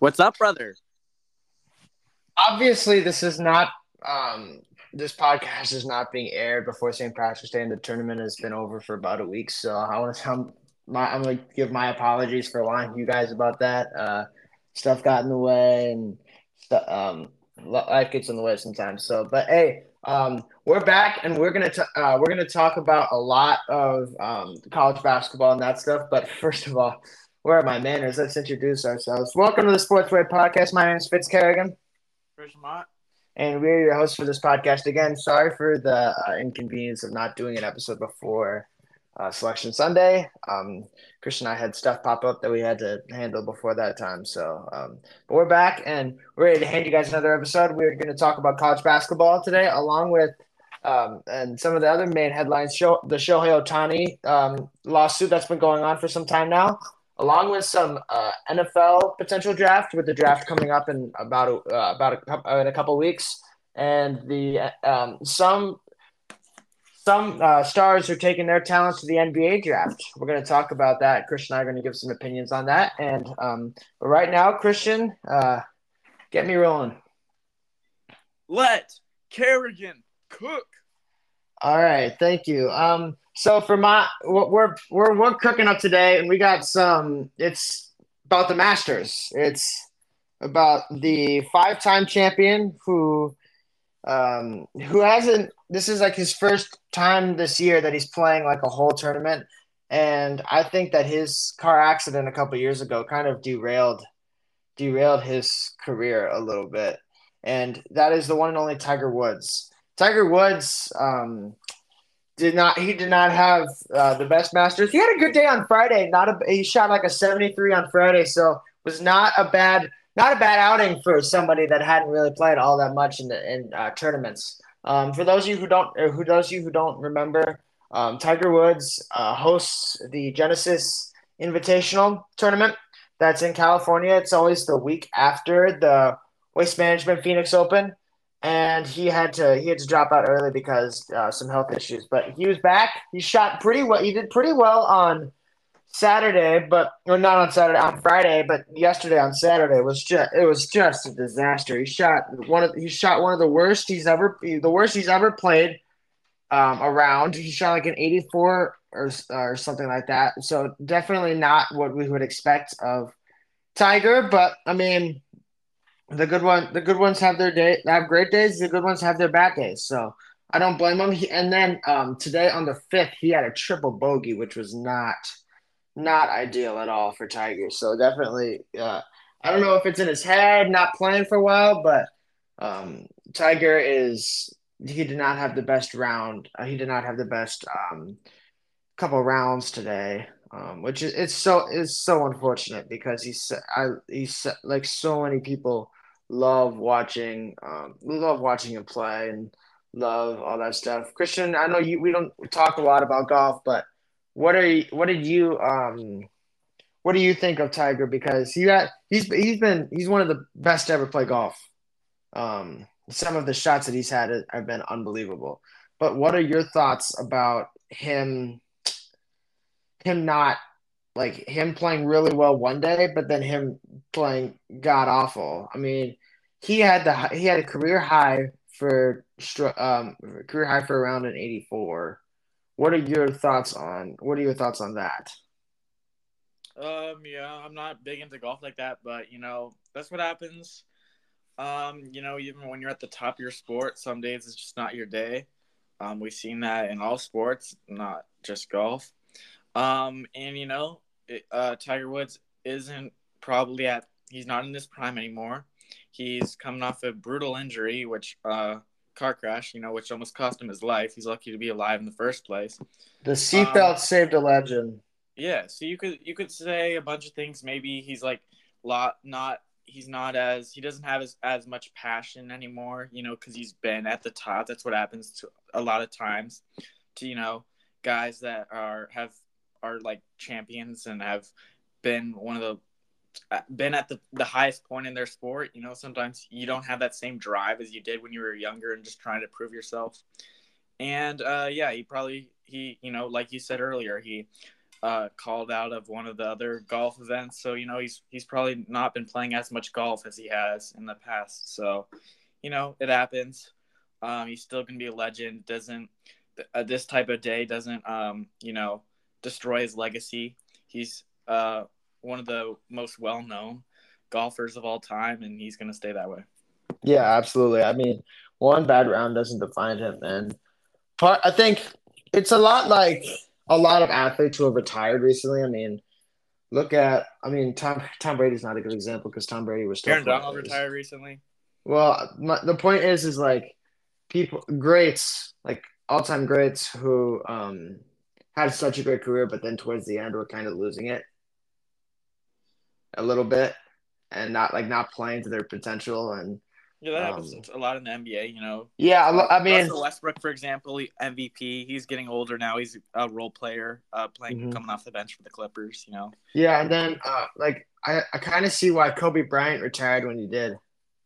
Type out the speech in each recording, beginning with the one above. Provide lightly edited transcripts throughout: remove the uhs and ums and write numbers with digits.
What's up, brother? Obviously, this podcast is not being aired before St. Patrick's Day, and the tournament has been over for about a week. So I'm going to give my apologies for lying to you guys about that. Stuff got in the way, and life gets in the way sometimes. So, but hey, we're back, and we're gonna talk about a lot of college basketball and that stuff. But first of all, where are my manners? Let's introduce ourselves. Welcome to the Sportsway Podcast. My name is Fitz Kerrigan. Christian Mott. And we're your hosts for this podcast again. Sorry for the inconvenience of not doing an episode before Selection Sunday. Christian and I had stuff pop up that we had to handle before that time. But we're back and we're ready to hand you guys another episode. We're going to talk about college basketball today, along with and some of the other main headlines. The Shohei Ohtani lawsuit that's been going on for some time now, along with some NFL potential draft, with the draft coming up in in a couple weeks, and the some stars are taking their talents to the NBA draft. We're going to talk about that. Christian and I are going to give some opinions on that. And but right now, Christian, get me rolling. Let Kerrigan cook. All right, thank you. So for what we're cooking up today, and we got some. It's about the Masters. It's about the five-time champion who hasn't. This is like his first time this year that he's playing like a whole tournament, and I think that his car accident a couple years ago kind of derailed his career a little bit, and that is the one and only Tiger Woods. Tiger Woods did not have the best Masters. He had a good day on Friday. He shot like a 73 on Friday, so was not a bad outing for somebody that hadn't really played all that much in tournaments. For those of you who don't remember, Tiger Woods hosts the Genesis Invitational tournament that's in California. It's always the week after the Waste Management Phoenix Open, and he had to drop out early because some health issues. But he was back. He shot pretty well. He did pretty well on Saturday, but or not on Saturday, on Friday, but yesterday on Saturday was just a disaster. He shot one of the worst he's ever played around. He shot like an 84 or something like that. So definitely not what we would expect of Tiger, but I mean the good ones have their day, have great days. The good ones have their bad days. So I don't blame him. And then today on the fifth, he had a triple bogey, which was not ideal at all for Tiger. So definitely, I don't know if it's in his head, not playing for a while, but Tiger is he did not have the best round. He did not have the best couple rounds today, which is it's so unfortunate because he's like so many people love watching him play and love all that stuff. Christian, I know we don't talk a lot about golf, but what do you think of Tiger? Because he's one of the best to ever play golf. Some of the shots that he's had have been unbelievable. But what are your thoughts about him not like him playing really well one day, but then him playing god awful? I mean, he had a career high for around an 84. What are your thoughts on that? Yeah, I'm not big into golf like that, but that's what happens. Even when you're at the top of your sport, some days it's just not your day. We've seen that in all sports, not just golf. And Tiger Woods isn't probably he's not in his prime anymore. He's coming off a brutal injury, which car crash, which almost cost him his life. He's lucky to be alive in the first place. The Um, seatbelt saved a legend. yeah, so you could say a bunch of things. Maybe he's like lot not he's not as he doesn't have as much passion anymore, because he's been at the top. That's what happens to a lot of times to guys that are like champions and have been one of been at the highest point in their sport. Sometimes you don't have that same drive as you did when you were younger and just trying to prove yourself. And yeah, he like you said earlier, he called out of one of the other golf events. So he's probably not been playing as much golf as he has in the past. So it happens. He's still gonna be a legend. Doesn't this type of day doesn't destroy his legacy. He's one of the most well known golfers of all time, and he's gonna stay that way. Yeah, absolutely. I mean, one bad round doesn't define him, and I think it's a lot like a lot of athletes who have retired recently. I mean, Tom Brady's not a good example because Tom Brady was still Aaron playing. Donald retired recently. Well, the point is like people greats like all-time greats who had such a great career, but then towards the end were kind of losing it a little bit and not playing to their potential and Yeah, that happens a lot in the NBA. yeah, I mean Russell Westbrook, for example, MVP. He's getting older now. He's a role player, playing coming off the bench for the Clippers. Yeah, and then I kind of see why Kobe Bryant retired when he did.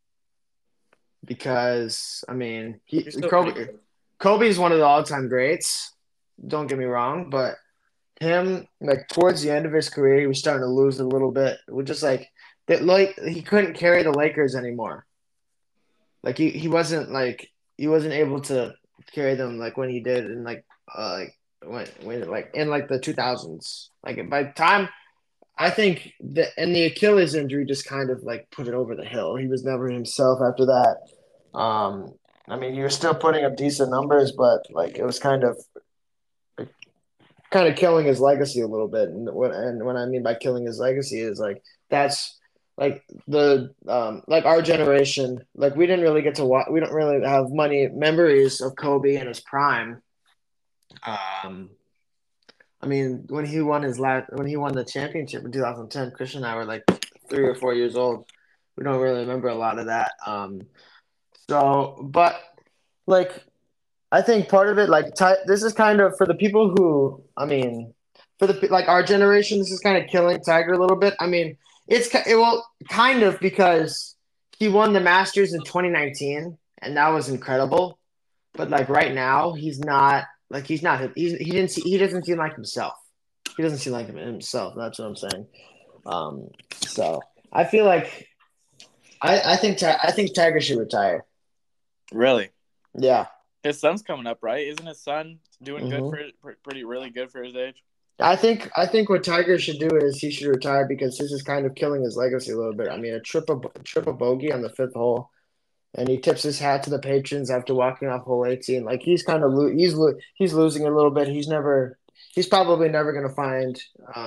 Because I mean, Kobe's one of the all-time greats. Don't get me wrong, but him like towards the end of his career, he was starting to lose a little bit. We're just like that, like he couldn't carry the Lakers anymore. Like he wasn't able to carry them like when he did in when like in like the 2000s. Like by the time I think the Achilles injury just kind of like put it over the hill. He was never himself after that. I mean, he was still putting up decent numbers, but like it was kind of killing his legacy a little bit. And when I mean by killing his legacy is like that's like the like our generation, like we didn't really get to watch. We don't really have many memories of Kobe in his prime. I mean, when he won the championship in 2010, Christian and I were like 3 or 4 years old. We don't really remember a lot of that. But like, I think part of it, like, this is kind of for the people who, I mean, for the like our generation, this is kind of killing Tiger a little bit. I mean, it will kind of because he won the Masters in 2019, and that was incredible. But like right now, he doesn't seem like himself. He doesn't seem like himself. That's what I'm saying. So I feel like I think Tiger should retire. Really? Yeah. His son's coming up, right? Isn't his son doing good really good for his age? I think what Tiger should do is he should retire because this is kind of killing his legacy a little bit. I mean, a triple bogey on the fifth hole, and he tips his hat to the patrons after walking off hole 18. Like he's kind of he's losing a little bit. He's probably never going to find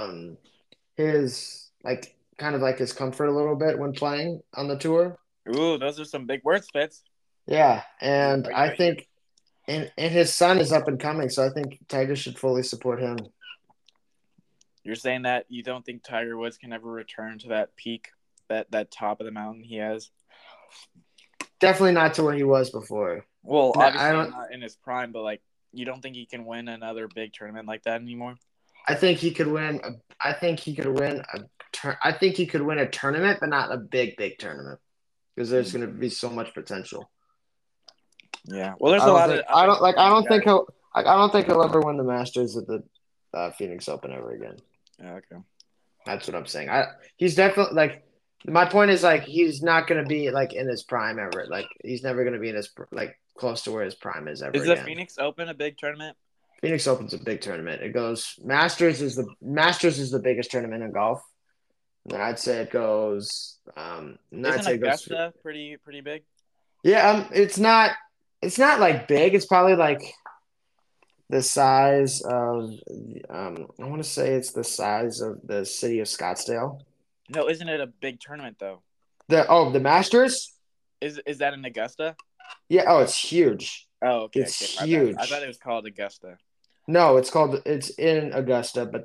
his like kind of like his comfort a little bit when playing on the tour. Ooh, those are some big words, Fitz. Yeah, and I think and his son is up and coming, so I think Tiger should fully support him. You're saying that you don't think Tiger Woods can ever return to that peak, that top of the mountain he has? Definitely not to where he was before. Well, obviously not in his prime, but like you don't think he can win another big tournament like that anymore? I think he could win. I think he could win a tournament, but not a big tournament because there's going to be so much potential. Yeah. Well, there's a lot of. I don't think he'll ever win the Masters at the Phoenix Open ever again. Yeah. Okay. That's what I'm saying. He's definitely like. My point is like he's not going to be like in his prime ever. Like he's never going to be in his like close to where his prime is ever. Is the Phoenix Open a big tournament? Phoenix Open's a big tournament. It goes Masters is the biggest tournament in golf. And then I'd say it goes. Isn't Augusta pretty big? Yeah, it's not like big. It's probably like the size of I want to say it's the size of the city of Scottsdale. No, isn't it a big tournament though? The Masters? Is that in Augusta? Yeah, oh, it's huge. Oh, okay. It's huge. I thought it was called Augusta. No, it's in Augusta, but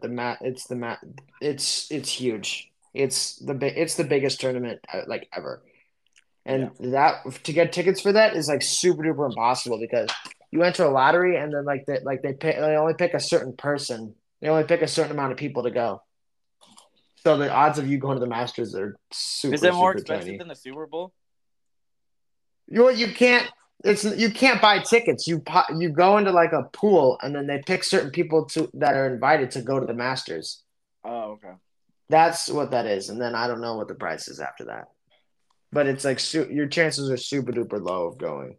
it's huge. It's the biggest tournament like ever. And that to get tickets for that is like super duper impossible because you enter a lottery and then they only pick a certain person. They only pick a certain amount of people to go. So the odds of you going to the Masters are super. Is it more super expensive tiny. than the Super Bowl? You can't. It's you can't buy tickets. You go into like a pool, and then they pick certain people that are invited to go to the Masters. Oh, okay. That's what that is, and then I don't know what the price is after that. But it's like your chances are super duper low of going.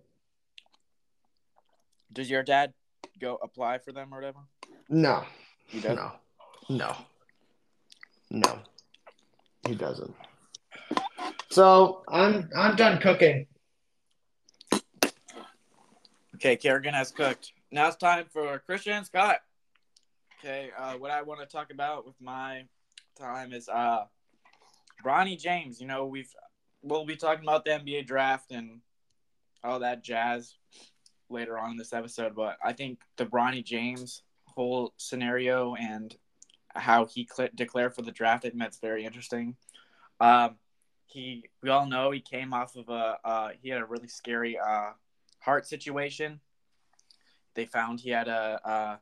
Does your dad go apply for them or whatever? No, He does. no, he doesn't. So I'm done cooking. Okay, Kerrigan has cooked. Now it's time for Christian and Scott. Okay, what I want to talk about with my time is Bronny James. You know, we'll be talking about the NBA draft and all that jazz later on in this episode, but I think the Bronny James whole scenario and how he declared for the draft, I think that's very interesting. We all know he came off of he had a really scary heart situation. They found he had a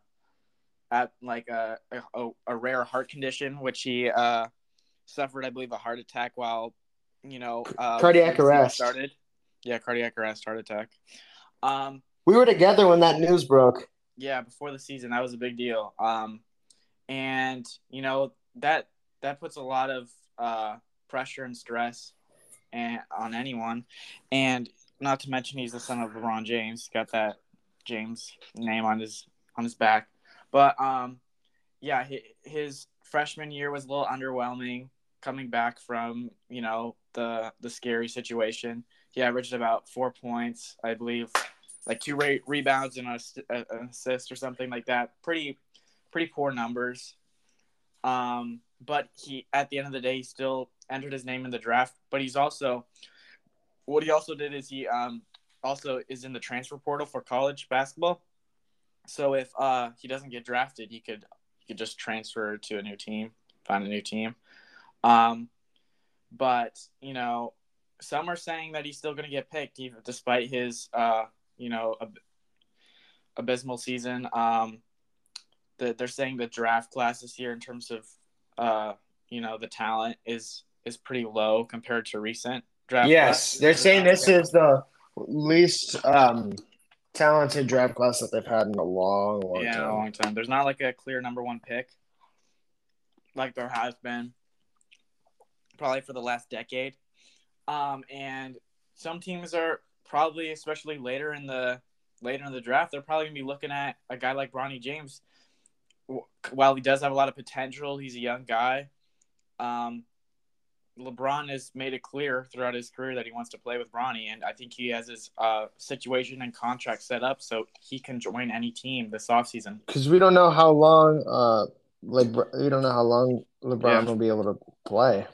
rare heart condition, which he suffered, I believe, a heart attack while Cardiac arrest started. Yeah, cardiac arrest, heart attack. We were together when that news broke. Yeah, before the season, that was a big deal. And that puts a lot of pressure and stress on anyone, and not to mention he's the son of LeBron James. He's got that James name on his back. But yeah, his freshman year was a little underwhelming. Coming back from the scary situation, he averaged about 4 points, I believe, like 2 rebounds and an assist or something like that. Pretty poor numbers. But he, at the end of the day, he still entered his name in the draft. But he also did is he also is in the transfer portal for college basketball. So if he doesn't get drafted, he could just transfer to a new team, find a new team. But some are saying that he's still going to get picked, even despite his abysmal season. They're saying the draft class this year, in terms of the talent, is pretty low compared to recent draft. Yes, they're saying this is the least talented draft class that they've had in a long time. There's not like a clear number one pick like there has been probably for the last decade. And some teams are probably, especially later in the draft, they're probably gonna be looking at a guy like Bronny James. While he does have a lot of potential, he's a young guy. LeBron has made it clear throughout his career that he wants to play with Bronny, and I think he has his situation and contract set up so he can join any team this offseason. Because we don't know how long, we don't know how long LeBron will be able to play.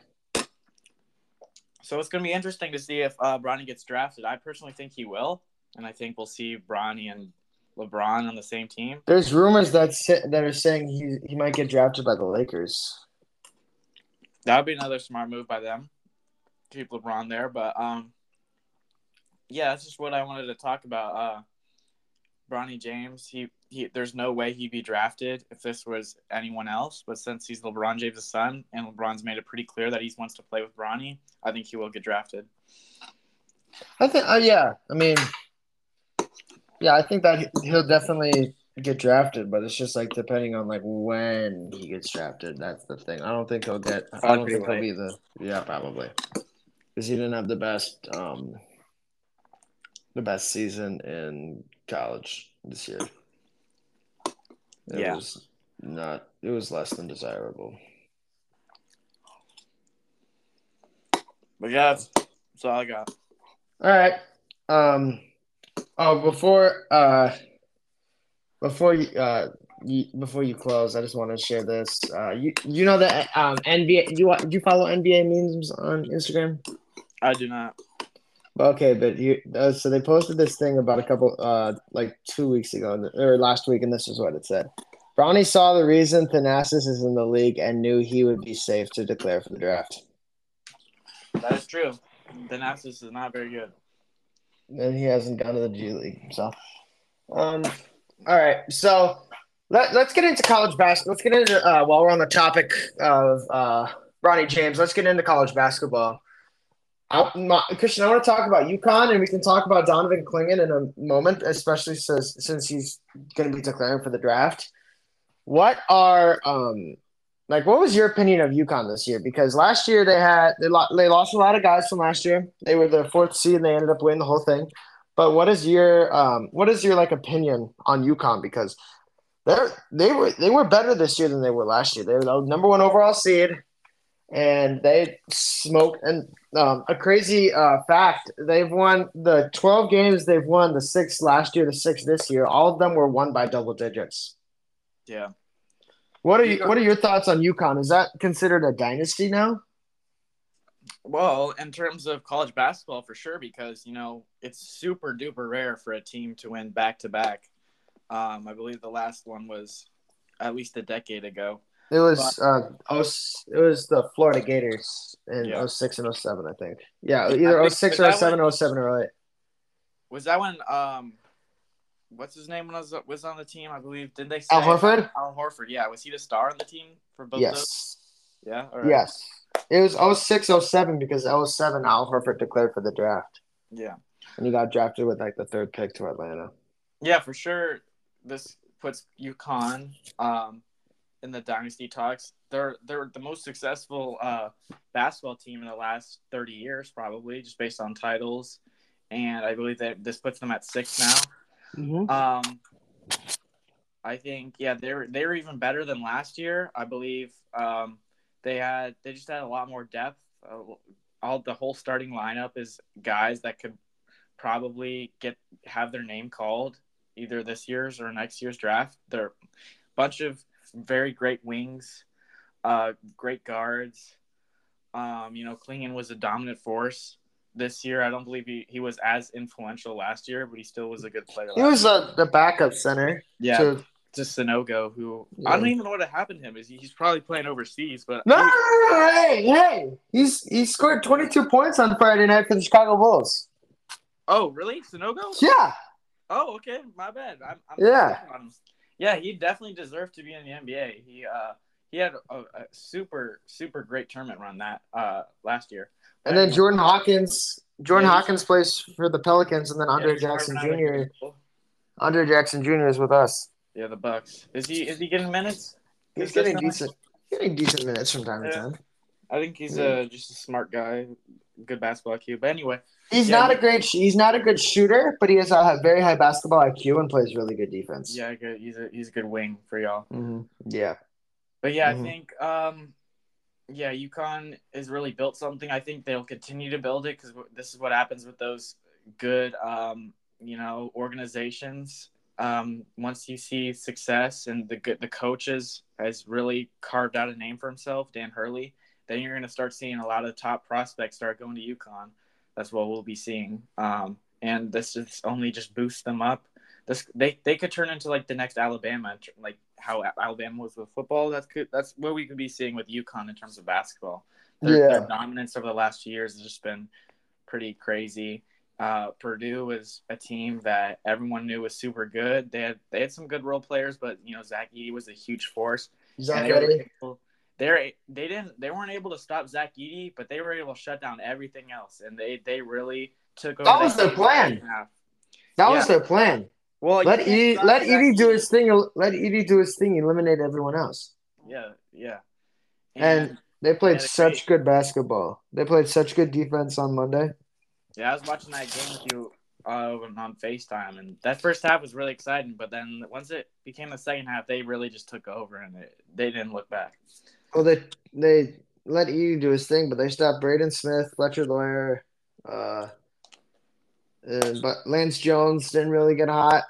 So it's going to be interesting to see if Bronny gets drafted. I personally think he will, and I think we'll see Bronny and LeBron on the same team. There's rumors that are saying he might get drafted by the Lakers. That would be another smart move by them. Keep LeBron there, but yeah, that's just what I wanted to talk about. Bronny James, he there's no way he'd be drafted if this was anyone else, but since he's LeBron James' son and LeBron's made it pretty clear that he wants to play with Bronny, I think he will get drafted. I think, I think that he'll definitely get drafted, but it's just like depending on like when he gets drafted. That's the thing. I don't think he'll be probably, because he didn't have the best season in college this year. It was less than desirable. But yeah, that's all I got. All right. Before you close, I just want to share this. You know that NBA. Do you follow NBA memes on Instagram? I do not. Okay, but so they posted this thing about a couple like 2 weeks ago or last week, and this is what it said. Bronny saw the reason Thanasis is in the league and knew he would be safe to declare for the draft. That is true. Thanasis is not very good. And he hasn't gone to the G League. So, all right. So let's get into college basketball. Let's get into while we're on the topic of Bronny James. Let's get into college basketball. Christian, I want to talk about UConn, and we can talk about Donovan Clingan in a moment, especially since he's going to be declaring for the draft. What are what was your opinion of UConn this year? Because last year they lost a lot of guys from last year. They were the fourth seed and they ended up winning the whole thing. But what is your opinion on UConn? Because they were better this year than they were last year. They were the number one overall seed, and they smoked. And a crazy fact: they've won the 12 games. They've won the six last year, the six this year. All of them were won by double digits. Yeah. What are your thoughts on UConn? Is that considered a dynasty now? Well, in terms of college basketball, for sure, because it's super duper rare for a team to win back to back. I believe the last one was at least a decade ago. It was it was the Florida Gators in 06 and 07, I think. Yeah, either 06 or 07, 07 or 08. Was that when what's his name was on the team? I believe. Did they say Al Horford? Al Horford, yeah. Was he the star on the team for both those? Yeah. All right. Yes. It was 06, 07 because 07 Al Horford declared for the draft. Yeah. And he got drafted with the third pick to Atlanta. Yeah, for sure. This puts UConn in the dynasty talks. They're the most successful basketball team in the last 30 years, probably, just based on titles. And I believe that this puts them at 6 now. Mm-hmm. I think they were even better than last year. I believe they just had a lot more depth. The whole starting lineup is guys that could probably have their name called either this year's or next year's draft. They're a bunch of very great wings, great guards. Clingan was a dominant force this year. I don't believe he was as influential last year, but he still was a good player. He was the backup center. Yeah, to Sanogo, who I don't even know what happened to him. He's probably playing overseas, but no, hey, he scored 22 points on Friday night for the Chicago Bulls. Oh, really, Sanogo? Yeah. Oh, okay, my bad. I'm yeah, he definitely deserved to be in the NBA. He had a super super great tournament run that last year. And then Jordan Hawkins plays for the Pelicans, and then Andre Jackson Jr. Andre Jackson Jr. is with us. Yeah, the Bucks. Is he getting minutes? He's getting decent minutes from time to time. I think he's just a smart guy, good basketball IQ. But anyway, he's not a good shooter, but he has a very high basketball IQ and plays really good defense. Yeah, good. He's a good wing for y'all. Mm-hmm. Yeah, but yeah, I think UConn has really built something. I think they'll continue to build it because this is what happens with those good organizations. Once you see success and the coaches has really carved out a name for himself, Dan Hurley, then you're going to start seeing a lot of top prospects start going to UConn. That's what we'll be seeing. And this is only just boosts them up. They could turn into the next Alabama, like how Alabama was with football. That's what we could be seeing with UConn in terms of basketball. Their dominance over the last 2 years has just been pretty crazy. Purdue was a team that everyone knew was super good. They had some good role players, but Zach Edey was a huge force. They weren't able to stop Zach Edey, but they were able to shut down everything else, and they really took over. That was their plan. That was their plan. Well, let Edey do his thing. Let Edey do his thing. Eliminate everyone else. Yeah. And they played such good basketball. They played such good defense on Monday. Yeah, I was watching that game with you on FaceTime, and that first half was really exciting. But then once it became the second half, they really just took over, and they didn't look back. Well, they let Edey do his thing, but they stopped Braden Smith, Fletcher Lawyer, but Lance Jones didn't really get hot.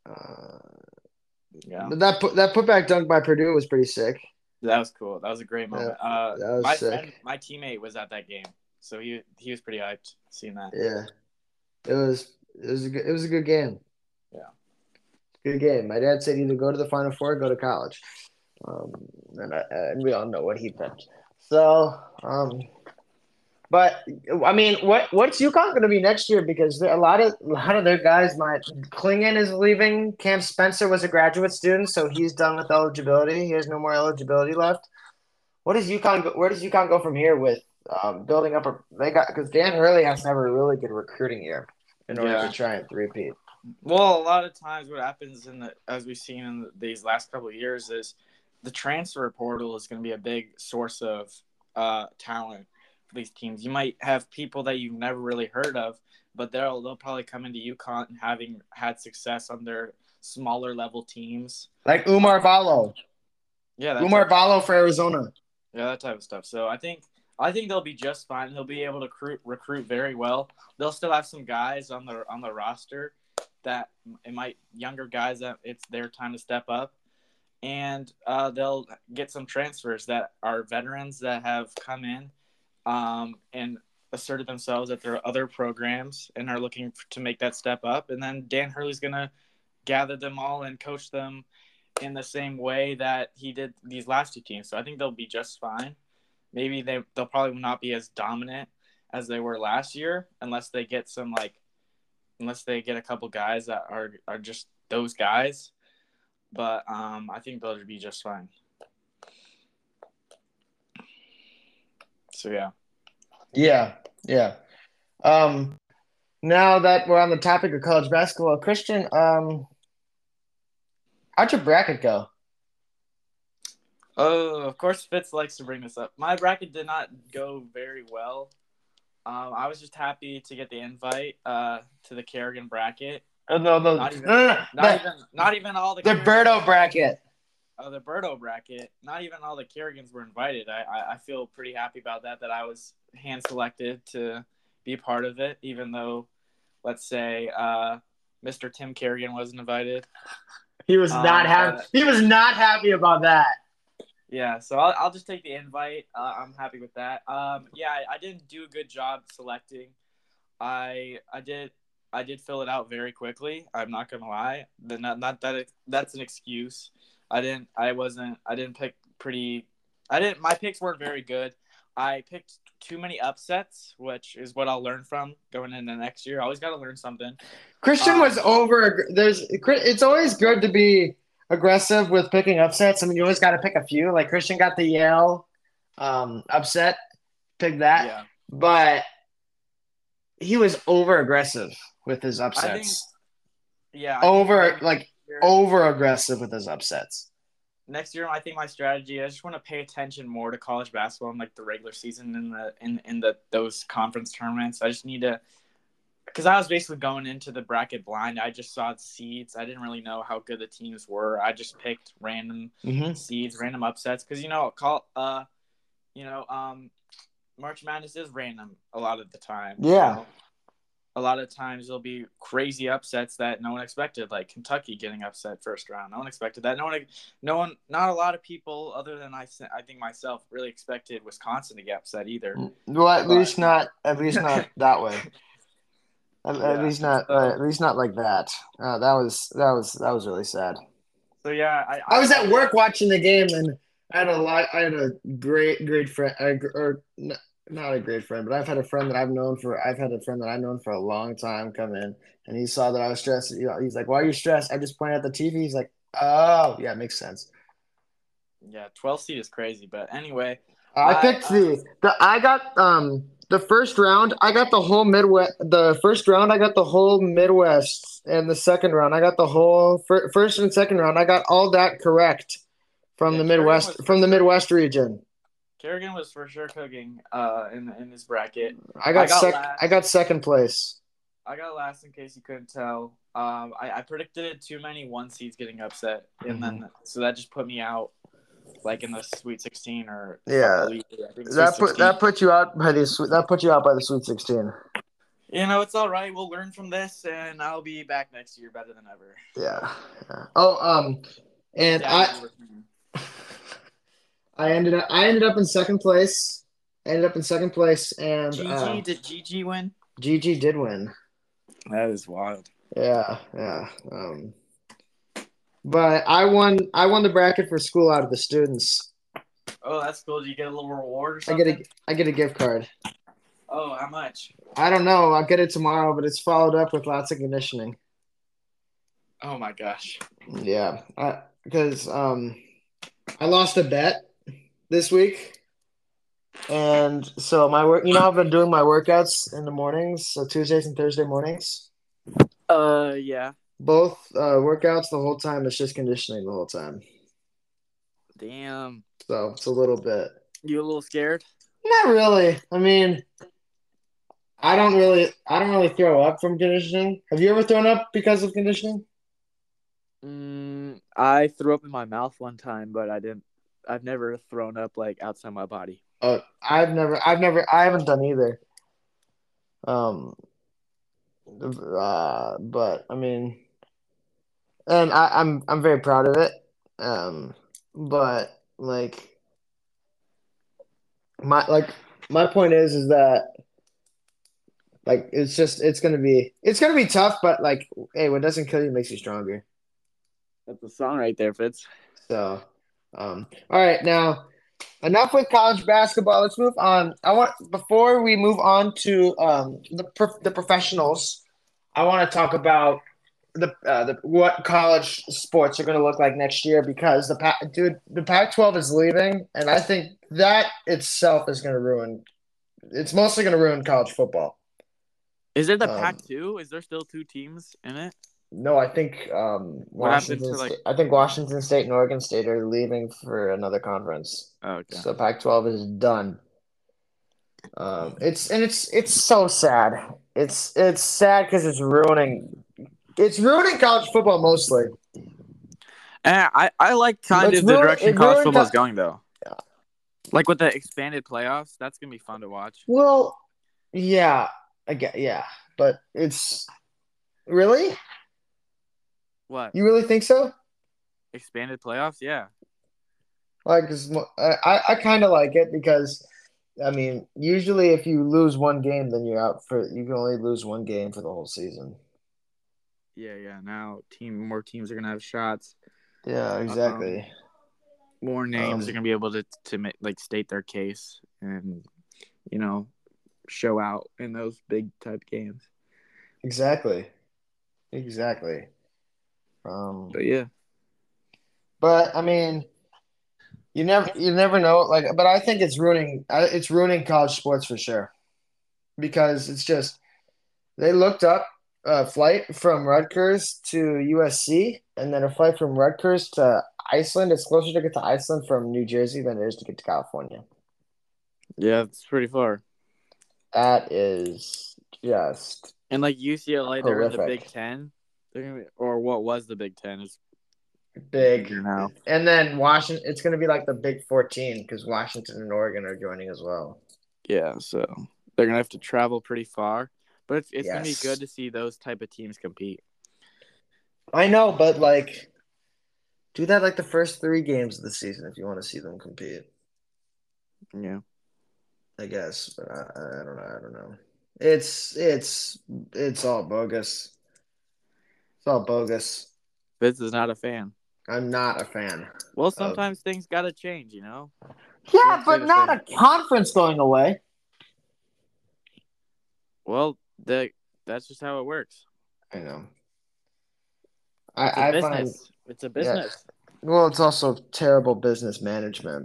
But that putback dunk by Purdue was pretty sick. That was cool. That was a great moment. That was sick. My teammate was at that game, so he was pretty hyped seeing that. Yeah, it was a good game. Yeah, good game. My dad said either go to the Final Four or go to college, and we all know what he picked. So, but I mean, what's UConn going to be next year? Because a lot of their guys Clingan is leaving. Cam Spencer was a graduate student, so he's done with eligibility. He has no more eligibility left. Where does UConn go from here with building up because Dan Hurley has to have a really good recruiting year in order to Yeah. try and repeat. Well, a lot of times what happens as we've seen in these last couple of years is the transfer portal is going to be a big source of talent for these teams. You might have people that you've never really heard of, but they'll probably come into UConn having had success on their smaller level teams. Like Umar Ballo. Yeah, Umar Ballo for Arizona. Yeah, that type of stuff. So I think they'll be just fine. They'll be able to recruit very well. They'll still have some guys on the roster that it might younger guys that it's their time to step up, and they'll get some transfers that are veterans that have come in and asserted themselves at their other programs and are looking to make that step up. And then Dan Hurley's gonna gather them all and coach them in the same way that he did these last two teams. So I think they'll be just fine. Maybe they'll probably not be as dominant as they were last year unless they get a couple guys that are just those guys. But I think they'll be just fine. So yeah. Yeah. Now that we're on the topic of college basketball, Christian, how'd your bracket go? Oh, of course Fitz likes to bring this up. My bracket did not go very well. I was just happy to get the invite to the Kerrigan bracket. No. Not even all the Berto bracket. Oh, the Berto bracket. Not even all the Kerrigans were invited. I feel pretty happy about that I was hand selected to be part of it, even though, let's say, Mr. Tim Kerrigan wasn't invited. He was not happy. He was not happy about that. Yeah, so I'll just take the invite. I'm happy with that. Yeah, I didn't do a good job selecting. I did fill it out very quickly. I'm not gonna lie. Not that that's an excuse. I didn't pick pretty. My picks weren't very good. I picked too many upsets, which is what I'll learn from going into next year. I always got to learn something. Christian was over. It's always good to be aggressive with picking upsets. I mean, you always got to pick a few. Like Christian got the Yale upset, pick that. Yeah. But he was over aggressive with his upsets. Over aggressive with his upsets. Next year, I think my strategy. I just want to pay attention more to college basketball in like the regular season and in those conference tournaments. I just need to. Because I was basically going into the bracket blind. I just saw seeds. I didn't really know how good the teams were. I just picked random seeds, random upsets. Because March Madness is random a lot of the time. Yeah. A lot of times there'll be crazy upsets that no one expected, like Kentucky getting upset first round. No one expected that. Not a lot of people, other than I think myself, really expected Wisconsin to get upset either. Well, at least not that way. At least not like that. That was really sad. So yeah, I was at work watching the game, and I had a great friend, not a great friend, but I've had a friend that I've known for a long time come in, and he saw that I was stressed. He's like, "Why are you stressed?" I just pointed at the TV. He's like, "Oh, yeah, it makes sense." Yeah, 12 seed is crazy, but anyway, I picked the first round, I got the whole Midwest. The first round, I got the whole Midwest, and the second round, I got the whole first and second round. I got all that correct from the Midwest region. Kerrigan was for sure cooking in his bracket. I got second place. I got last in case you couldn't tell. I predicted too many 1 seeds getting upset, and then so that just put me out. Like in the Sweet 16 or that put you out by the Sweet 16. It's all right. We'll learn from this, and I'll be back next year better than ever. Yeah. Oh, and I ended up in second place. And did GG win? GG did win. That is wild. Yeah. But I won the bracket for school out of the students. Oh, that's cool. Do you get a little reward or something? I get a gift card. Oh, how much? I don't know. I'll get it tomorrow, but it's followed up with lots of conditioning. Oh my gosh. Yeah. Because I lost a bet this week. And so my work, I've been doing my workouts in the mornings, so Tuesdays and Thursday mornings. Yeah. Both workouts the whole time. It's just conditioning the whole time. Damn. So it's a little bit. You a little scared? Not really. I mean, I don't really throw up from conditioning. Have you ever thrown up because of conditioning? I threw up in my mouth one time, but I didn't. I've never thrown up like outside my body. I haven't done either. Um, but I mean, and I'm very proud of it. But my my point is that it's gonna be tough, but hey, what doesn't kill you makes you stronger. That's a song right there, Fitz. So, all right, now enough with college basketball. Let's move on. Before we move on to the professionals, I want to talk about the what college sports are going to look like next year because the Pac-12 is leaving, and I think that itself is going to ruin. It's mostly going to ruin college football. Is it the Um, Pac-2? Is there still two teams in it? no, I think What happened Washington to like? State. I think Washington State and Oregon State are leaving for another conference. Oh, okay. So Pac-12 is done. It's so sad. It's sad because it's ruining college football mostly. And I like kind It's of the ruined direction it college ruined. football is going though. Like with the expanded playoffs, that's gonna be fun to watch. Well, yeah, I get yeah, but it's really What? you really think so? Expanded playoffs? Yeah. Like, 'cause I kind of like it because I mean, usually if you lose one game, then you can only lose one game for the whole season. Yeah. Now more teams are gonna have shots. Yeah, Um, exactly. more names are Um, gonna be able to like state their case and you know show out in those big type games. exactly, exactly. Um, But yeah, but I mean. You never know. But I think it's ruining college sports for sure because it's just they looked up a flight from Rutgers to USC and then a flight from Rutgers to Iceland. It's closer to get to Iceland from New Jersey than it is to get to California. yeah, it's pretty far. That is just And like UCLA, they're in the Big horrific. Ten. They're gonna be, or what was the Big Ten is Big. bigger now. And then Washington, it's going to be like the Big 14 because Washington and Oregon are joining as well. Yeah, so they're gonna have to travel pretty far. But it's gonna be good Yes. to see those type of teams compete. I know, but do that like the first three games of the season if you want to see them compete. Yeah, I guess, but I don't know. I don't know. It's all bogus. It's all bogus. Fitz is not a fan. I'm not a fan Well, of. sometimes things gotta change, you know. Yeah, Can't say but the not same. a conference going away. Well, that's just how it works. I know. It's a I find business. It's a yeah. business. Well, it's also terrible business management.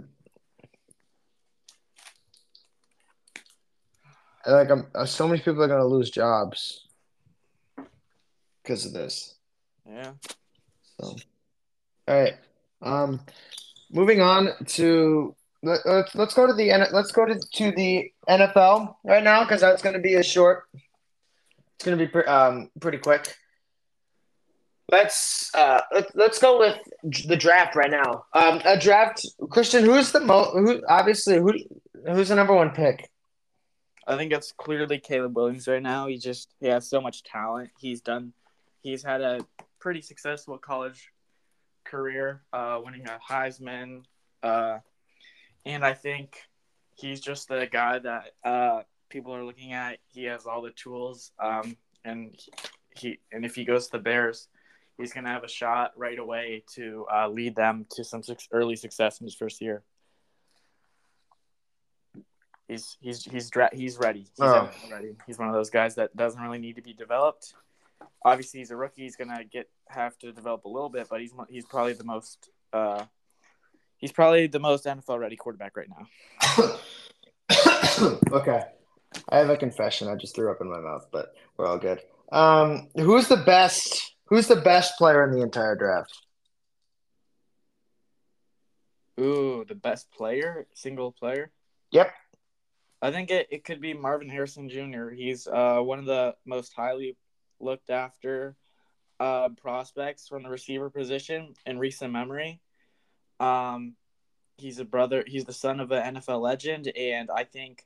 So many people are gonna lose jobs because of this. Yeah. So, all right. Um, moving on to let's go to the NFL right now because that's going to be a short. It's going to be pretty quick. Let's go with the draft right now. A draft, Christian. Who's the who obviously who's the number one pick? I think it's clearly Caleb Williams right now. He has so much talent. He's had a pretty successful college career, winning a Heisman, and I think he's just the guy that people are looking at. He has all the tools, and and if he goes to the Bears, he's gonna have a shot right away to lead them to some early success in his first year. He's ready. He's Oh, ready. He's one of those guys that doesn't really need to be developed. Obviously, he's a rookie. He's gonna have to develop a little bit, but he's probably the most NFL ready quarterback right now. Okay. I have a confession. I just threw up in my mouth, but we're all good. Who's the best? Who's the best player in the entire draft? Ooh, the best player, single player. Yep. I think it could be Marvin Harrison Jr. He's one of the most highly looked after prospects from the receiver position in recent memory. Um, he's a brother. He's the son of an NFL legend, and I think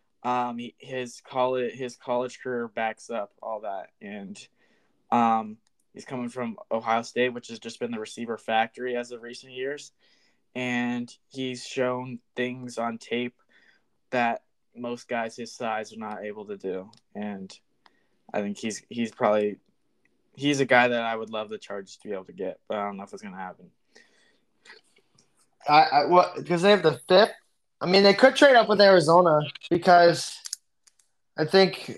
his college career backs up all that. And he's coming from Ohio State, which has just been the receiver factory as of recent years, and he's shown things on tape that most guys his size are not able to do. And I think he's a guy that I would love the Chargers to be able to get, but I don't know if it's going to happen. What? Because they have the fifth. I mean, they could trade up with Arizona because I think.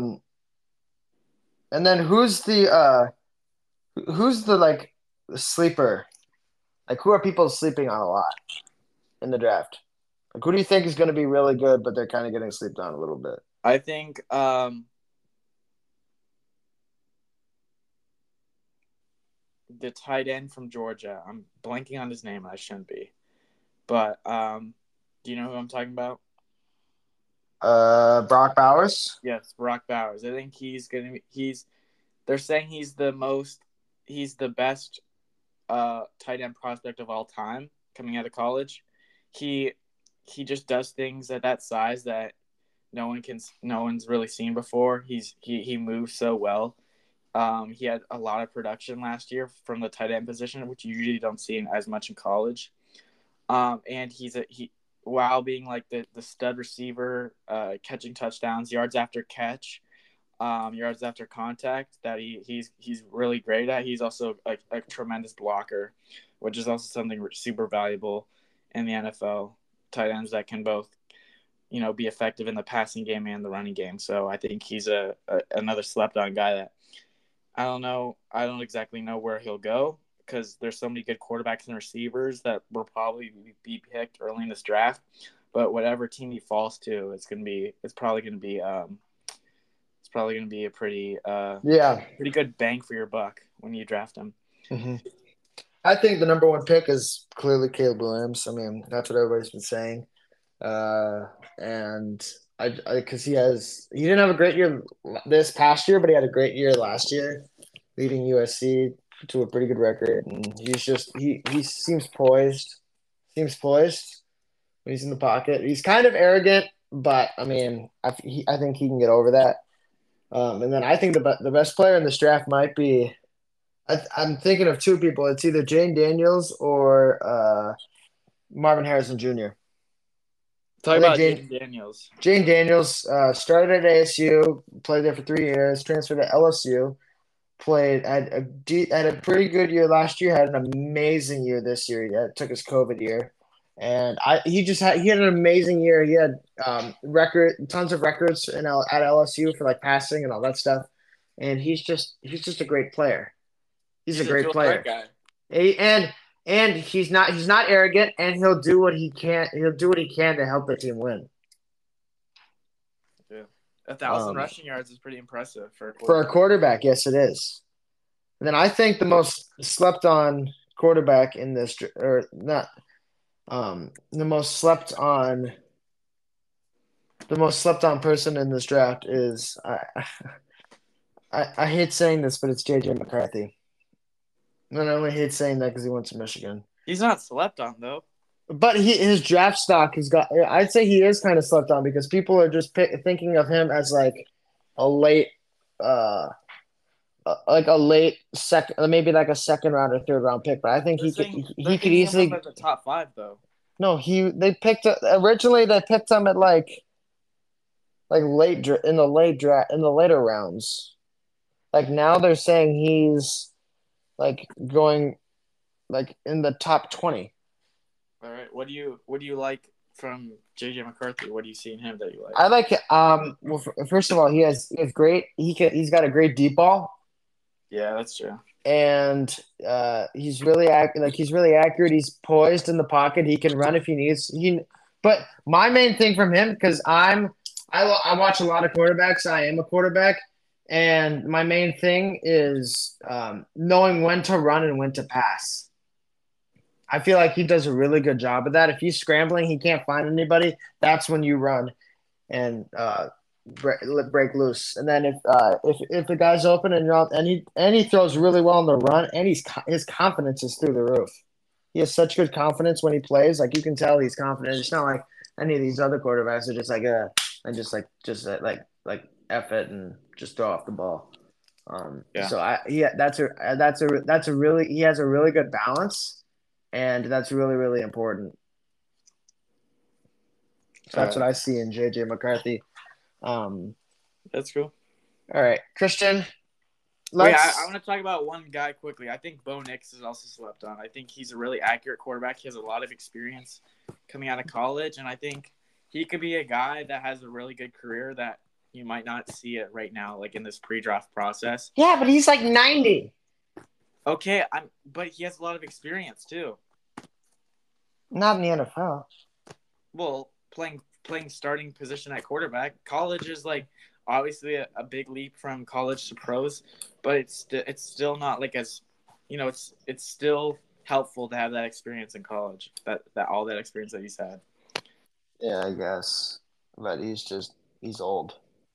And then who's the like sleeper? Like, who are people sleeping on a lot in the draft? Like, who do you think is going to be really good, but they're kind of getting slept on a little bit? I think the tight end from Georgia. I'm blanking on his name. I shouldn't be. But do you know who I'm talking about? Brock Bowers. Yes, Brock Bowers. I think they're saying he's the best tight end prospect of all time coming out of college. He just does things at that size that no one's really seen before. He moves so well. He had a lot of production last year from the tight end position, which you usually don't see as much in college. And while being like the stud receiver, catching touchdowns, yards after catch, yards after contact, that he's really great at. He's also a tremendous blocker, which is also something super valuable in the NFL. Tight ends that can both, be effective in the passing game and the running game. So I think he's another slept on guy that I don't know. I don't exactly know where he'll go because there's so many good quarterbacks and receivers that will probably be picked early in this draft. But whatever team he falls to, it's probably gonna be a pretty good bang for your buck when you draft him. Mm-hmm. I think the number one pick is clearly Caleb Williams. I mean, that's what everybody's been saying. And because he didn't have a great year this past year, but he had a great year last year, leading USC to a pretty good record. And he seems poised. Seems poised when he's in the pocket. He's kind of arrogant, but I mean, I think he can get over that. And then I think the best player in this draft might be. I'm thinking of two people. It's either Jane Daniels or Marvin Harrison Jr. Talk about Jane Daniels. Jane Daniels started at ASU, played there for 3 years, transferred to LSU, had a pretty good year last year, had an amazing year this year. Yeah, took his COVID year, and he had an amazing year. He had tons of records at LSU for like passing and all that stuff, and he's just a great player. He's a great player. And he's not arrogant, and he'll do what he can. He'll do what he can to help the team win. Yeah, 1,000 rushing yards is pretty impressive for a quarterback. Yes, it is. And then I think the most slept on quarterback in this, or not, the most slept on person in this draft is I hate saying this, but it's JJ McCarthy. And I only hate saying that because he went to Michigan. He's not slept on though. But his draft stock has got. I'd say he is kind of slept on because people are just thinking of him as like a late, second, maybe like a second round or third round pick. But I think he could easily at the top 5 though. No, they picked originally. They picked him at like late in the later rounds. Like now they're saying he's like going like in the top 20. All right. What do you like from JJ McCarthy? What do you see in him that you like? I like well, first of all, he's got a great deep ball. Yeah, that's true. And he's really accurate. He's poised in the pocket. He can run if he needs. But my main thing from him, because I watch a lot of quarterbacks. I am a quarterback, and my main thing is knowing when to run and when to pass. I feel like he does a really good job of that. If he's scrambling, he can't find anybody. That's when you run and break loose. And then if the guy's open and you're out, and he throws really well on the run, and his confidence is through the roof. He has such good confidence when he plays. Like you can tell he's confident. It's not like any of these other quarterbacks are just like and just like F it and just throw off the ball. Yeah. So that's a really he has a really good balance, and that's really really important. So that's what I see in JJ McCarthy. That's cool. All right, Christian. Wait, I want to talk about one guy quickly. I think Bo Nix is also slept on. I think he's a really accurate quarterback. He has a lot of experience coming out of college, and I think he could be a guy that has a really good career that you might not see it right now, like in this pre-draft process. Yeah, but he's like 90. Okay, but he has a lot of experience too. Not in the NFL. Well, playing starting position at quarterback, college is like obviously a big leap from college to pros, but it's still not like as it's still helpful to have that experience in college. That all that experience that he's had. Yeah, I guess, but he's old.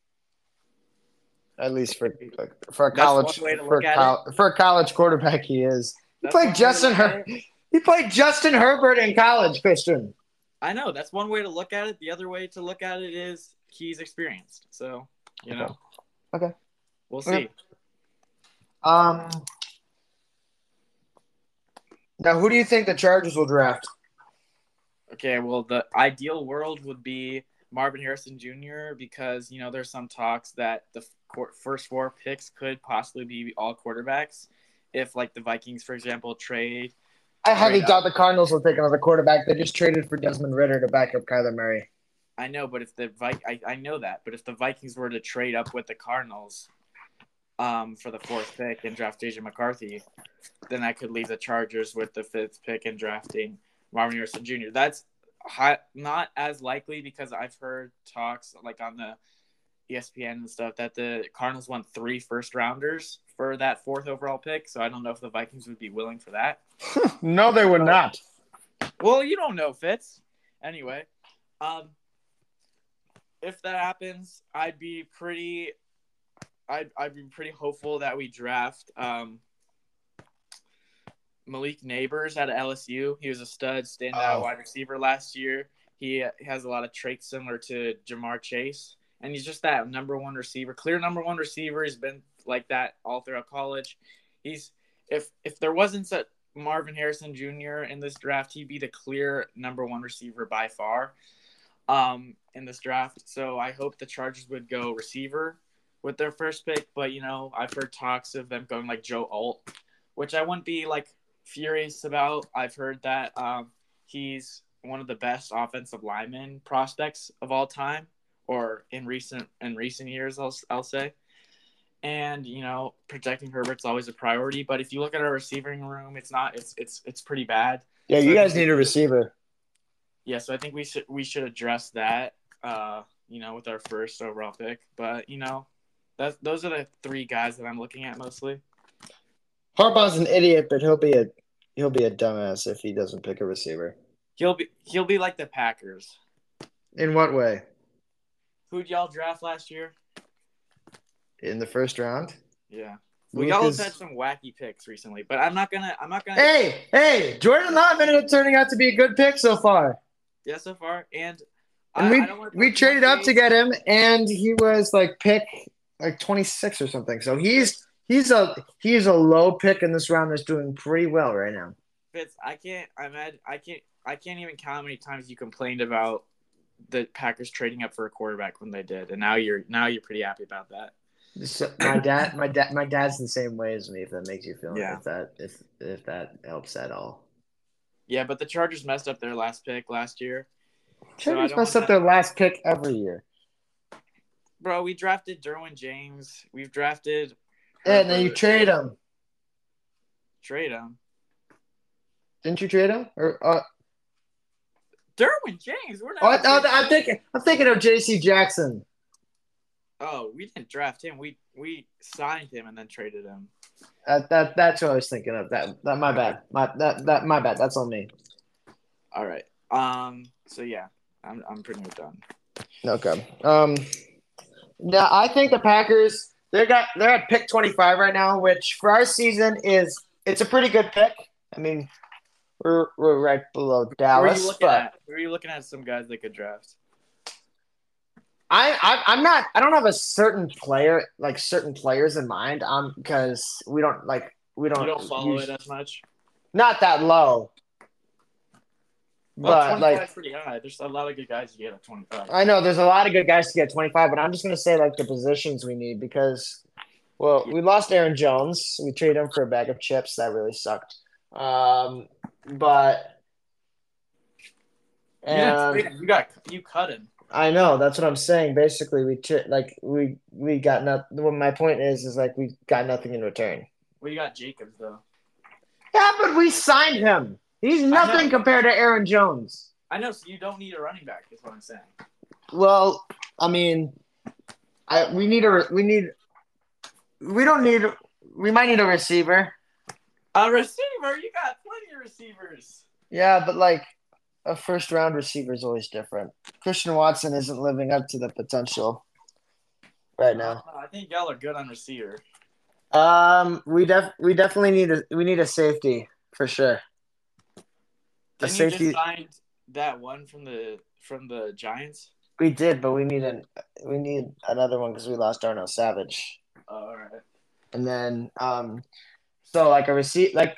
At least for a college for a college quarterback, he is. He played Justin Herbert in college, Christian. I know that's one way to look at it. The other way to look at it is he's experienced. So Okay. We'll see. Now, who do you think the Chargers will draft? Okay, well, the ideal world would be Marvin Harrison Jr. because there's some talks that the first 4 picks could possibly be all quarterbacks. If like the Vikings, for example, trade. I highly doubt the Cardinals will take another quarterback. They just traded for Desmond Ridder to back up Kyler Murray. I know, but if I know that, but if the Vikings were to trade up with the Cardinals, for the 4th pick and draft JJ McCarthy, then that could leave the Chargers with the 5th pick and drafting Marvin Harrison Jr. That's not as likely because I've heard talks like on the ESPN and stuff that the Cardinals want 3 first-rounders for that 4th overall pick. So I don't know if the Vikings would be willing for that. No, they would not. Well, you don't know, Fitz. Anyway, if that happens, I'd be pretty hopeful that we draft Malik Neighbors out of LSU. He was a stud standout wide receiver last year. He has a lot of traits similar to Jamar Chase, and he's just that number 1 receiver, clear number 1 receiver. He's been like that all throughout college. If there wasn't such Marvin Harrison Jr. in this draft, he'd be the clear number 1 receiver by far in this draft. So I hope the Chargers would go receiver with their first pick, but I've heard talks of them going like Joe Alt, which I wouldn't be like furious about. I've heard that he's one of the best offensive lineman prospects of all time, or in recent years, I'll say. And protecting Herbert's always a priority, but if you look at our receiving room, it's not. It's pretty bad. Yeah, you guys need a receiver. Yeah, so I think we should address that. With our first overall pick, but those are the 3 guys that I'm looking at mostly. Harbaugh's an idiot, but he'll be a dumbass if he doesn't pick a receiver. He'll be like the Packers. In what way? Who'd y'all draft last year? In the first round? Yeah. Well, y'all have had some wacky picks recently, but I'm not gonna. Hey! Jordan Love ended up turning out to be a good pick so far. Yeah, so far, and we traded up to get him, and he was like pick like 26 or something. So he's a low pick in this round that's doing pretty well right now. Fitz, I can't even count how many times you complained about the Packers trading up for a quarterback when they did, and now you're pretty happy about that. So my dad's the same way as me. If that makes you feel if that helps at all. Yeah, but the Chargers messed up their last pick last year. Chargers messed up their last pick every year. Bro, we drafted Derwin James. We've drafted. And then you trade him. Trade him. Didn't you trade him? Or Derwin James. We're Oh, not. I'm thinking of J.C. Jackson. Oh, we didn't draft him. We signed him and then traded him. That's what I was thinking of. That my bad. My bad. That's on me. All right. So yeah, I'm pretty much done. Okay. Now I think the Packers they're at pick 25 right now, which for our season it's a pretty good pick. I mean, we're right below Dallas, but who are you looking at? Some guys they could draft. I'm not. I don't have a certain player like certain players in mind. Because we don't You don't follow it as much. Not that low. Well, But 25 is pretty high. There's a lot of good guys to get at 25. I know there's a lot of good guys to get 25, but I'm just gonna say like the positions we need because, well, we lost Aaron Jones. We traded him for a bag of chips. That really sucked. But you cut him. I know that's what I'm saying. Basically, we got nothing. Well, my point is like we got nothing in return. Well, you got Jacobs though. Yeah, but we signed him. He's nothing compared to Aaron Jones. I know, so you don't need a running back, is what I'm saying. Well, I mean, we might need a receiver. A receiver? You got plenty of receivers. Yeah, but like a first round receiver is always different. Christian Watson isn't living up to the potential right now. I think y'all are good on receiver. We definitely need a safety for sure. Didn't you just find that one from the Giants? We did, but we need another one because we lost Darnell Savage. Oh, all right. And then so like a receipt like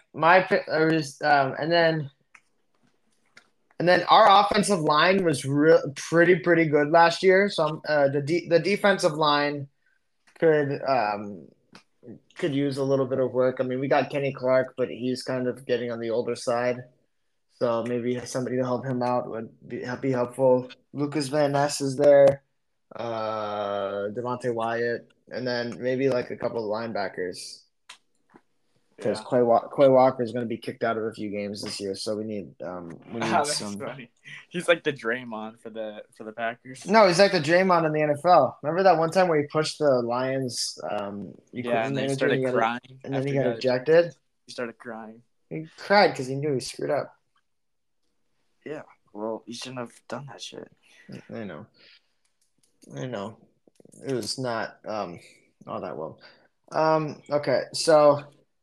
and then our offensive line was pretty good last year. So the defensive line could use a little bit of work. I mean, we got Kenny Clark, but he's kind of getting on the older side. So maybe somebody to help him out would be helpful. Lucas Van Ness is there, Devontae Wyatt, and then maybe like a couple of linebackers. Because Quay Walker is going to be kicked out of a few games this year, so we need some. Funny. He's like the Draymond for the Packers. No, he's like the Draymond in the NFL. Remember that one time where he pushed the Lions? And then he started crying, and then he got ejected. He started crying. He cried because he knew he screwed up. Yeah, well, you shouldn't have done that shit. I know. It was not all that well. Okay, so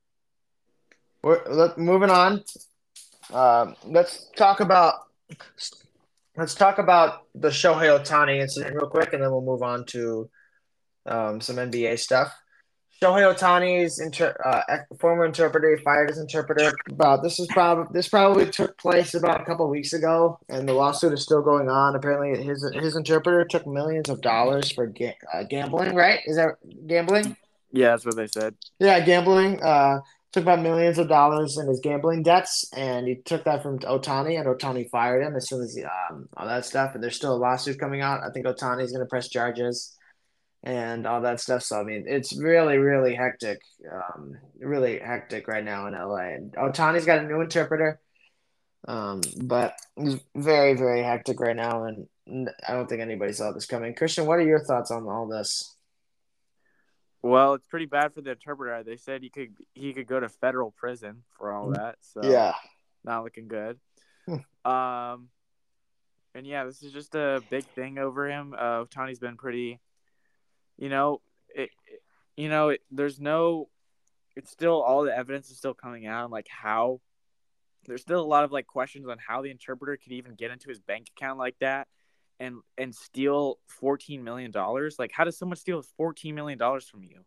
moving on. Let's talk about the Shohei Ohtani incident real quick, and then we'll move on to some NBA stuff. Shohei Ohtani's former interpreter, he fired his interpreter. This probably took place about a couple of weeks ago, and the lawsuit is still going on. Apparently, his interpreter took millions of dollars for gambling. Right? Is that gambling? Yeah, that's what they said. Yeah, gambling. Took about millions of dollars in his gambling debts, and he took that from Ohtani, and Ohtani fired him as soon as all that stuff. And there's still a lawsuit coming out. I think Ohtani's going to press charges and all that stuff. So, I mean, it's really, really hectic right now in LA. And Ohtani's got a new interpreter, but it's very, very hectic right now, and I don't think anybody saw this coming. Christian, what are your thoughts on all this? Well, it's pretty bad for the interpreter. They said he could go to federal prison for all that. So yeah, not looking good. And yeah, this is just a big thing over him. Ohtani's been pretty, it's still all the evidence is still coming out. Like how there's still a lot of like questions on how the interpreter could even get into his bank account like that. And steal $14 million. Like, how does someone steal $14 million from you?